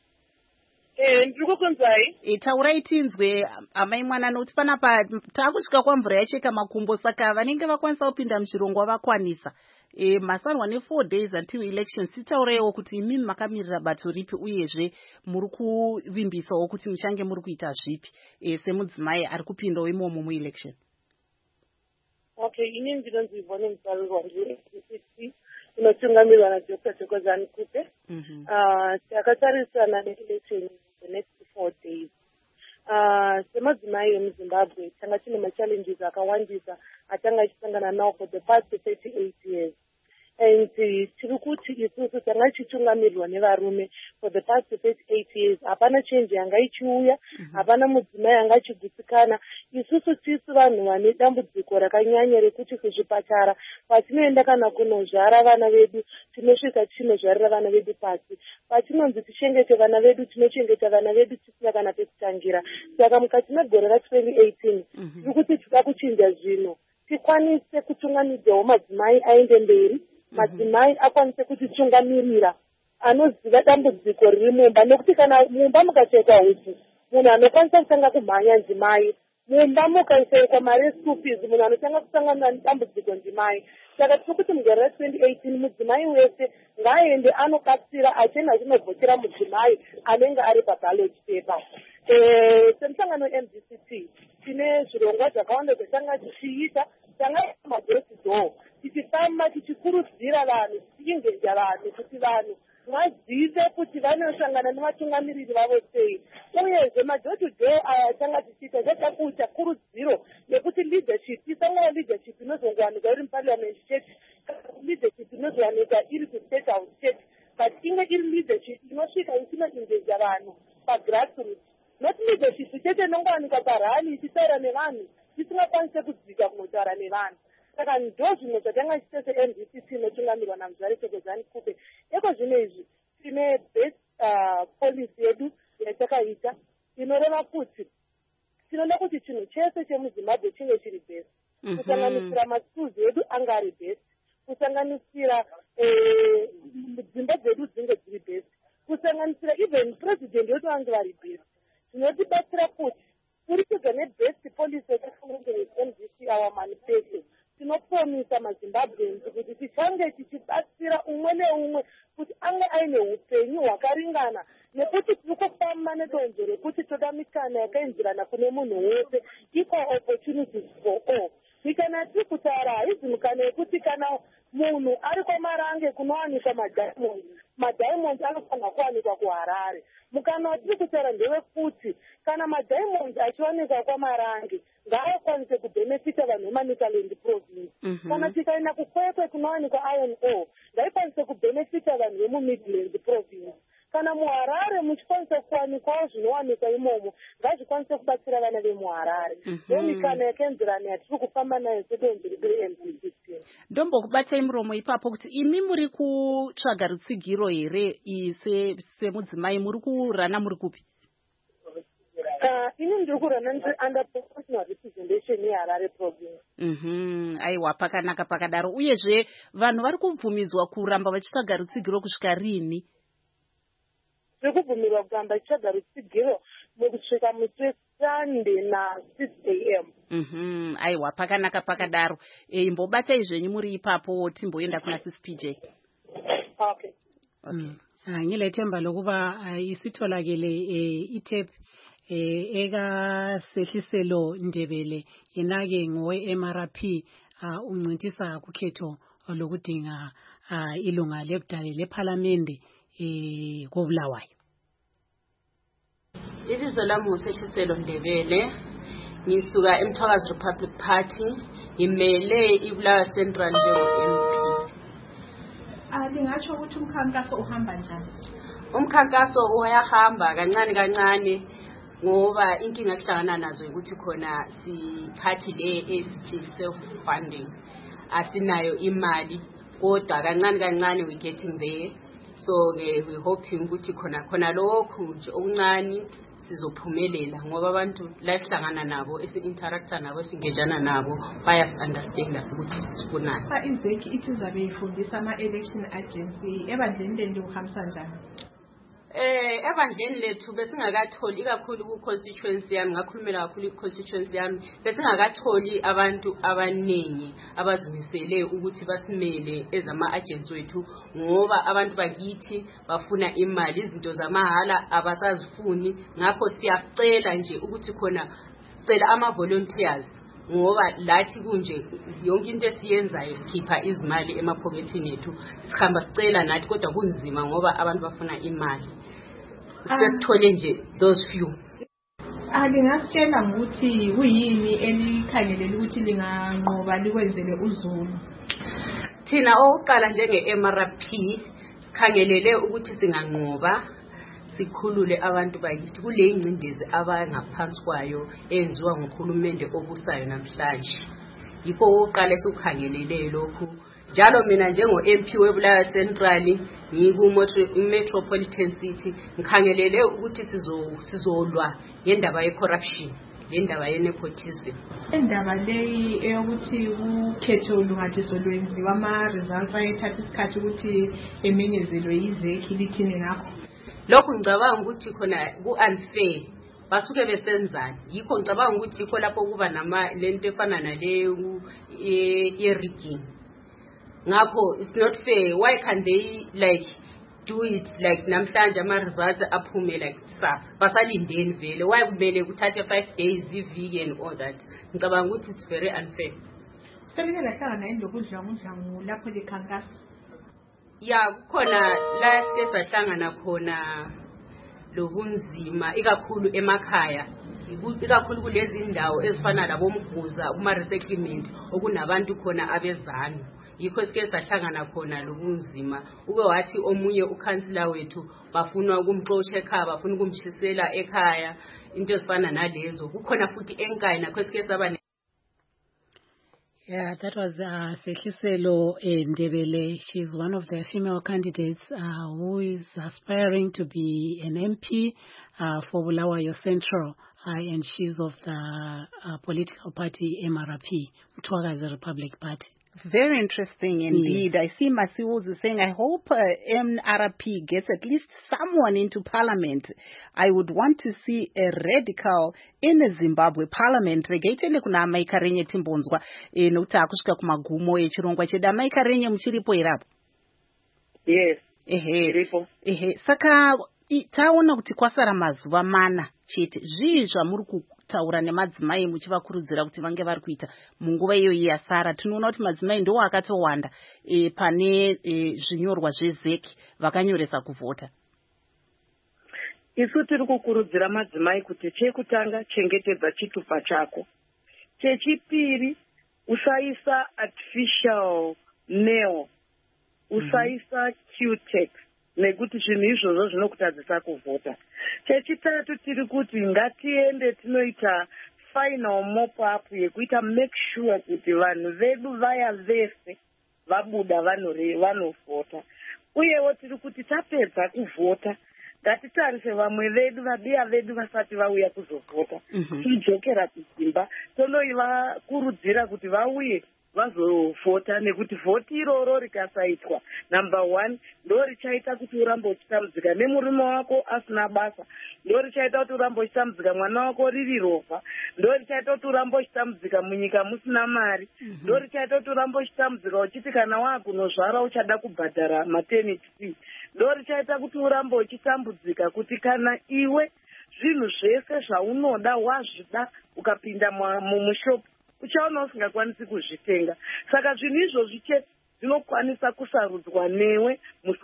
Eh, taurai tinzwe amai mwana noti panapa takusvika kwamvura yacheka makumbo, saka vanenge vakwanisa kupinda muchirongo vakwanisa e, masarwa ne four days until election. Sitaureiwo kuti imi makamirira bato ripi uyezve muri kuvimbisawo kuti muchange muri kuita zvipi e, semudzimai ari kupindawo imomo muelection. Okay, ini ndinonzi Yvonne Musarurwa ndiri inotungamirwa naDoctor Thokozani Kupe. Takatarisana neelection the next four days. Semadzimai emuZimbabwe tanga tine machallenges akawandisa atanga achisangana nawo for the past thirty-eight years. And tiri kuti isusu tanga tichitungamirirwa nevarume for the past thirty-eight years. Hapana change yanga ichiuya, hapana mudzimai anga achigutsikana. Isusu tisu vanhu vane dambudziko rakanyanya rekuti kuzvipatara patinoenda kana kunozvara vana vedu tinosvika tinozvarira vana vedu pasi. Patinonzi tichengete vana vedu tinochengeta vana vedu tisina kana pekutangira. Saka mukati megore ra twenty eighteen tiri kuti tida kuchinja zvino tikwanise kutungamidzawo madzimai aende mberi, madzimai akwanise kutitungamirira anoziva dambudziko riri mumba, nekuti kana mumba mukacheka huku munhu anokwanisa kutanga kumhanya nzimai, mumba mukaiseka mari school munhu anotanga kusangana nedambudziko ndimai. Saka tiri kuti mugore ra twenty eighteen mudzimai wese ngaaende anobatsira achena zvinovhotera mudzimai anenge ari paballot paper. Semusangano M D C T tine zvirongwa zvakawanda zvatanga tichiita, tanga madoor to door tichifamba tichikurudzira vanhu tichingenja vanhu kuti vanhu vazive kuti vanosangana nevatungamiriri vavo sei. Uyezve madoor to door aya tanga tichiita zvata kuita kurudziro nekuti leadership isangana leadership inozongowanika iri muparliament state, leadership inozowanika iri kustate house state, but inge iri leadership inosvika ichinoengeja vanhu pagrassroots not leadership tete nongwani kaparani titaura nevanhu tisingakwanise kudzika kunotaura nevanhu saka ndo zvimwe zvatanga chitese M D C C inotungamirwa naMuzvare Thokozani Kupe. Eko zvino izvi tine best uh, policy yedu yatakaita inoreva kuti tinoda kuti chinhu chese chemuZimbabwe chinge chiri best, kusanganisira maschools edu anga ari best, kusanganisira dzimba dzedu dzinge dziri best, kusanganisira even president wedu vange vari best. Zvinotibatsira kuti kuri kuga nebest policy yakafanana M D C our manifesto tinopromisa maZimbabweans kuti tichange tichibatsira umwe neumwe kuti ange aine upenyu hwakaringana, nekuti tiri kufamba nedonzvo rekuti toda mikana yakaenzerana kune munhu wese, equal opportunities for all. Mikana tiri kutaura haizi mikana yekuti kana munhu ari kwaMarange kunowanikwa madiamonds, madiamonds anofanira kuwanikwa kuHarare. Mukana watiri kutaura ndewekuti kana madiamonds achiwanikwa kwaMarange ngaakwanise kubhenefita vanhu veManicaland province. Kana tikaenda kuKwekwe kunowanikwa iron ore ngaikwanise kubhenefita vanhu vemuMidland province. Kana muHarare muchikwanisa kuwanikwawo zvinowanikwa imomo ngazvikwanise kubatsira vana vemuHarare. Ndomikana yakaenzerana yatiri kufamba nayo sedonzvo redu M D C. Ndombokubatai muromo ipapo kuti imi muri kutsvaga rutsigiro here semudzimai, muri kurana muri kupi? Ini ndiri kurana ndiri under proportional representation yeHarare province. Mhm, aiwa pakanaka pakadaro. Uyezve vanhu vari kubvumidzwa kuramba vachitsvaga rutsigiro kusvika rini? Tiri kubvumirwa kuramba vachitsvaga rutsigiro kusvika musi weSunday na six A M. Mhm, aiwa pakanaka pakadaro. E, imbobatai zvenyu muri ipapo timboenda kuna Sis P J. Okay. Okay. Ngilethemba lokuba isitholakele itape eka Sehliselo Ndebele yenake ngowe M R P uncintisa kukhetho lokudinga ilunga lebudala leParliament eh koBulawayo. Ibizo lami uSehliselo Ndebele, ngisuka eMthwakazi Republic Party, ngimele iBulawayo Central njengo-M P. Alingatsho ukuthi umkhankaso uhamba njani? Umkhankaso uyahamba kancane kancane ngoba inkinga sihlangana nazo ukuthi khona siphathi le esithi self funding, asinayo imali kodwa kancane kancane we getting there. So ke we hoping ukuthi khona khona lokhu nje okuncane sizophumelela ngoba abantu la sihlangana nabo esi-interacta nabo singejana nabo baya understand ukuthi sifunani. Fa izeki ithi zabe ifundisa ama-election agency ebandleni leli uhambisa njani? Eh ebandleni lethu besingakatholi ikakhulu ku constituency yami, ngakhulumela kakhulu ku constituency yami, besingakatholi abantu abaningi abazimisele ukuthi basimele ezama agents wethu ngoba abantu bakithi bafuna imali, izinto zamahala abasazifuni. Ngakho siyacela nje ukuthi khona sicela ama volunteers ngoba lathi kunje yonke into esiyenzayo sikhipha izimali emaphokethini ethu, sihamba sicela nathi kodwa kunzima ngoba abantu bafuna imali. Sesithole nje those few. Alingasitshela ukuthi kuyini elikhangelele ukuthi linganqoba likwenzele uZulu? Thina oqala njenge-M R P sikhangelele ukuthi singanqoba sikhulule abantu bakithi kule ingcindezi abangaphansi kwayo enziwa nguhulumende obusayo namhlanje. Yikho oqala esikhangelele lokhu. Njalo mina njengo-M P weBulawayo Central ngiku-Metropolitan City ngikhangelele ukuthi sizolwa ngendaba ye-corruption, ngendaba ye-nepotism. Indaba leyi eyokuthi ukhetho lungathi lwenziwa ama-results ayethatha isikhathi ukuthi emenyezelwe yizekhi lithini ngakho? Lokhu ngicabanga ukuthi khona ku-unfair basuke besenzani. Yikho ngicabanga ukuthi yikho lapho kuba nama lento efana naleyo ye-rigging. Ngakho it's not fair. Why can't they like do it like namhlanje ama-results aphume like sasa basalindeni vele? Why kumele kuthathe five days iviki and all that? Ngicabanga ukuthi it's very unfair. Selike lahlangana yini lokudlangudlangu lapho likhankasa? Ya kukhona la sike sahlangana khona lobunzima ikakhulu emakhaya ikakhulu kulezi indawo ezifana labomguza kuma-resettlement okunabantu khona abezanu. Yikho sike sahlangana khona lobunzima. Uke wathi omunye ukhansila wethu bafuna ukumxotsha ekhaya, bafuna ukumshisela ekhaya, into ezifana nalezo. Kukhona futhi enkaya nakho sike saba. Yeah, that was uh, Sehliselo Ndebele. She's one of the female candidates uh, who is aspiring to be an M P uh, for Bulawayo Central, uh, and she's of the uh, political party M R P, Mtwagazi Republic Party. Very interesting indeed. Yeah. I see Masiwuz is saying, I hope uh, M R P gets at least someone into parliament. I would want to see a radical in the Zimbabwe parliament. Regaitele kuna Maika Renye Timbonzwa enokuta kusvika kumagumo echirongwa cheda. Maika Renye muchiripo irapo? Yes. Ehe. Iripo. Ehe. Saka taona kuti kwasara mazuva mana chete. Zvii zvamuri kutaura nemadzimai muchivakurudzira kuti vange vari kuita munguva iyoyi yasara? Tinoona kuti madzimai ndiwo akatowanda e, pane e, zvinyorwa zvezeki vakanyoresa kuvhota. Isu tiri kukurudzira madzimai kuti chekutanga chengetedza chitupa chako. Chechipiri usaisa artificial nail, usaisa Q-tex. Nekuti zvinhu izvozvo zvinokutadzisa kuvhota. Chechitatu tiri kuti ngatiende tinoita final mop up yekuita make sure kuti vanhu vedu vaya vese vabuda vanovhota. Uyewo tiri kuti tapedza kuvhota ngatitarise vamwe vedu vabiya vedu vasati vauya kuzovhota. Tidzokera kudzimba tonoivakurudzira kuti vauye vazovhota, nekuti vhoti iroro rikasaitwa, number one, ndo richaita kuti urambe uchitambudzika nemurume wako asina basa, ndo richaita kuti urambe uchitambudzika mwana wako riri ropa, ndo richaita kuti urambe uchitambudzika munyika musina mari, ndo richaita kuti urambe uchitambudzika uchiti kana waakunozvara uchada kubhadhara maternity fee, ndo richaita kuti urambe uchitambudzika kuti kana iwe zvinhu zvese zvaunoda wazvida ukapinda mumushopu uchaona usingakwanisi kuzvitenga. Saka zvinhu izvozvi chete zvinokwanisa kusarudzwa newe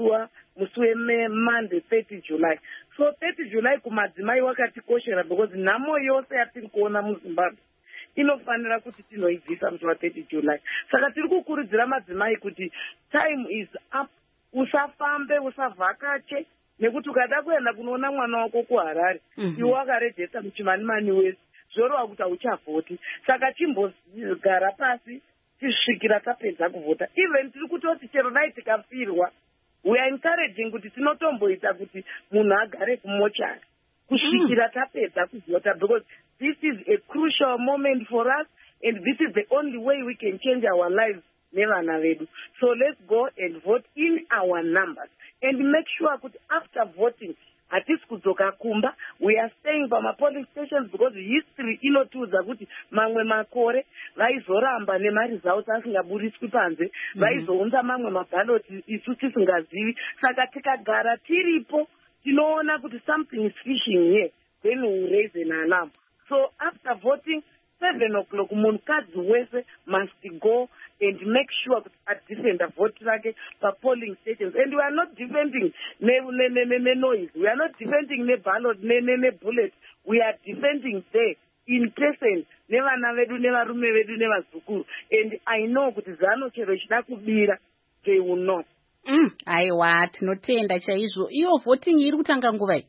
musi weMonday thirty July. So thirty July kumadzimai wakatikoshera because nhamo yose yatiri kuona muZimbabwe inofanira kuti tinoibvisa musi wa-thirty July. Saka tiri kukurudzira madzimai kuti time is up. Usafambe, usavhakache, nekuti ukada kuenda kunoona mwana wako kuHarare, iwe wakarejesta muchimanimani wese, zvorova kuti hauchavhoti. Saka chimbogara pasi tisvikira tapedza kuvhota. Even tiri kutoti chero dai tikafirwa, we are encouraging kuti tinotomboita kuti munhu agare kumochari kusvikira tapedza kuvhota, because this is a crucial moment for us and this is the only way we can change our lives nevana vedu. So let's go and vote in our numbers and make sure that after voting hatisi kudzoka kumba, we are staying by my polling stations because history inotiudza kuti mamwe makore vaizoramba nemari dzavo dzisingaburiswi panze, vaizounza mamwe mabhaloti isu tisingazivi. Saka tikagara tiripo tinoona kuti something is fishing here, then we will raise an alarm. So after voting seven o'clock munhukadzi wese must go and make sure that defend the vote rake pa polling stations. And we are not defending ne, ne, ne, ne, ne noise. We are not defending ne ballot, ne, ne, ne bullet. We are defending there in person. Nevana vedu, nevarume vedu, nevazukuru. And I know kuti zano chero chida kubira, they will not. Mm, aiwa, tinotenda chaizvo. Iyo voting iri kutanga nguvai?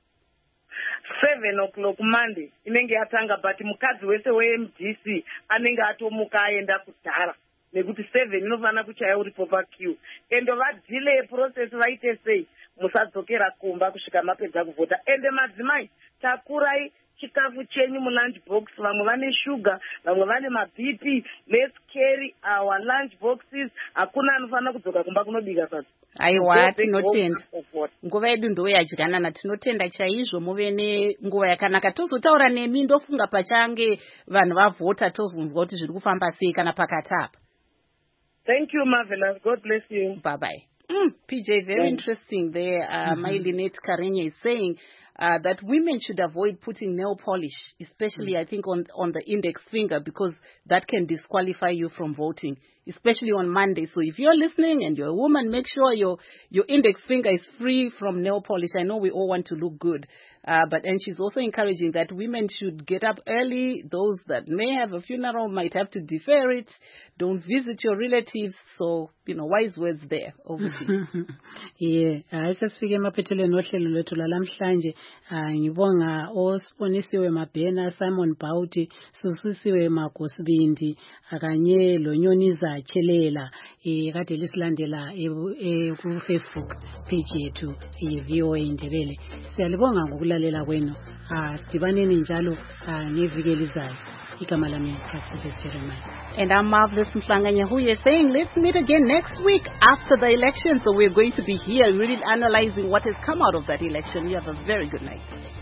seven o'clock Monday inenge yatanga, but mukadzi wese we-M D C anenge atomuka aenda kudhara nekuti seven inofana kuchaya uripo paqueue. Endo vadelay process vaite sei, musadzokera kumba kusvika mapedza kuvhota. Ende madzimai, takurai chikafu chenyu mulunch box. Vamwe vane sugar, vamwe vane ma-B P. Let's carry our lunch boxes. Hakuna anofana kudzoka kumba kunobika sasa. Aiwa, tinotenda. Nguva yedu ndo yadyanana, tinotenda chaizvo. Muve nenguva yakanaka. Tozotaura nemi ndofunga pachange vanhu vavhota tozonzwa kuti zviri kufamba sei kana pakati apa. Thank you, Marvelous. God bless you. Bye-bye. Mm, P J, very yeah. interesting there. Uh, mm-hmm. My Lynette Karenye is saying uh, that women should avoid putting nail polish, especially mm-hmm. I think on, on the index finger, because that can disqualify you from voting. especially on Monday. So if you're listening and you're a woman, make sure your your index finger is free from nail polish. I know we all want to look good. Uh, but and she's also encouraging that women should get up early. Those that may have a funeral might have to defer it. Don't visit your relatives. So, you know, wise words there. Over to you. Yeah, hayi sesifike emaphethelweni nohlelo lwethu lalamhlanje. Ah, ngibonga osibonisiwe Mabhena, Simon Bauti, Susisiwe Magosibindi, akanye loNyoniza Chelela, eh kade lisilandela ku Facebook page yethu ye-V O A Indebele. Siyalibonga ngokulalela kwenu. Ah, sidibaneni njalo ngeviki elizayo. Igama lami Praxis Jeremiah. And I'm Marvelous Mhlanganya, who is saying let's meet again next week after the election. So we're going to be here really analyzing what has come out of that election. You have a very good night.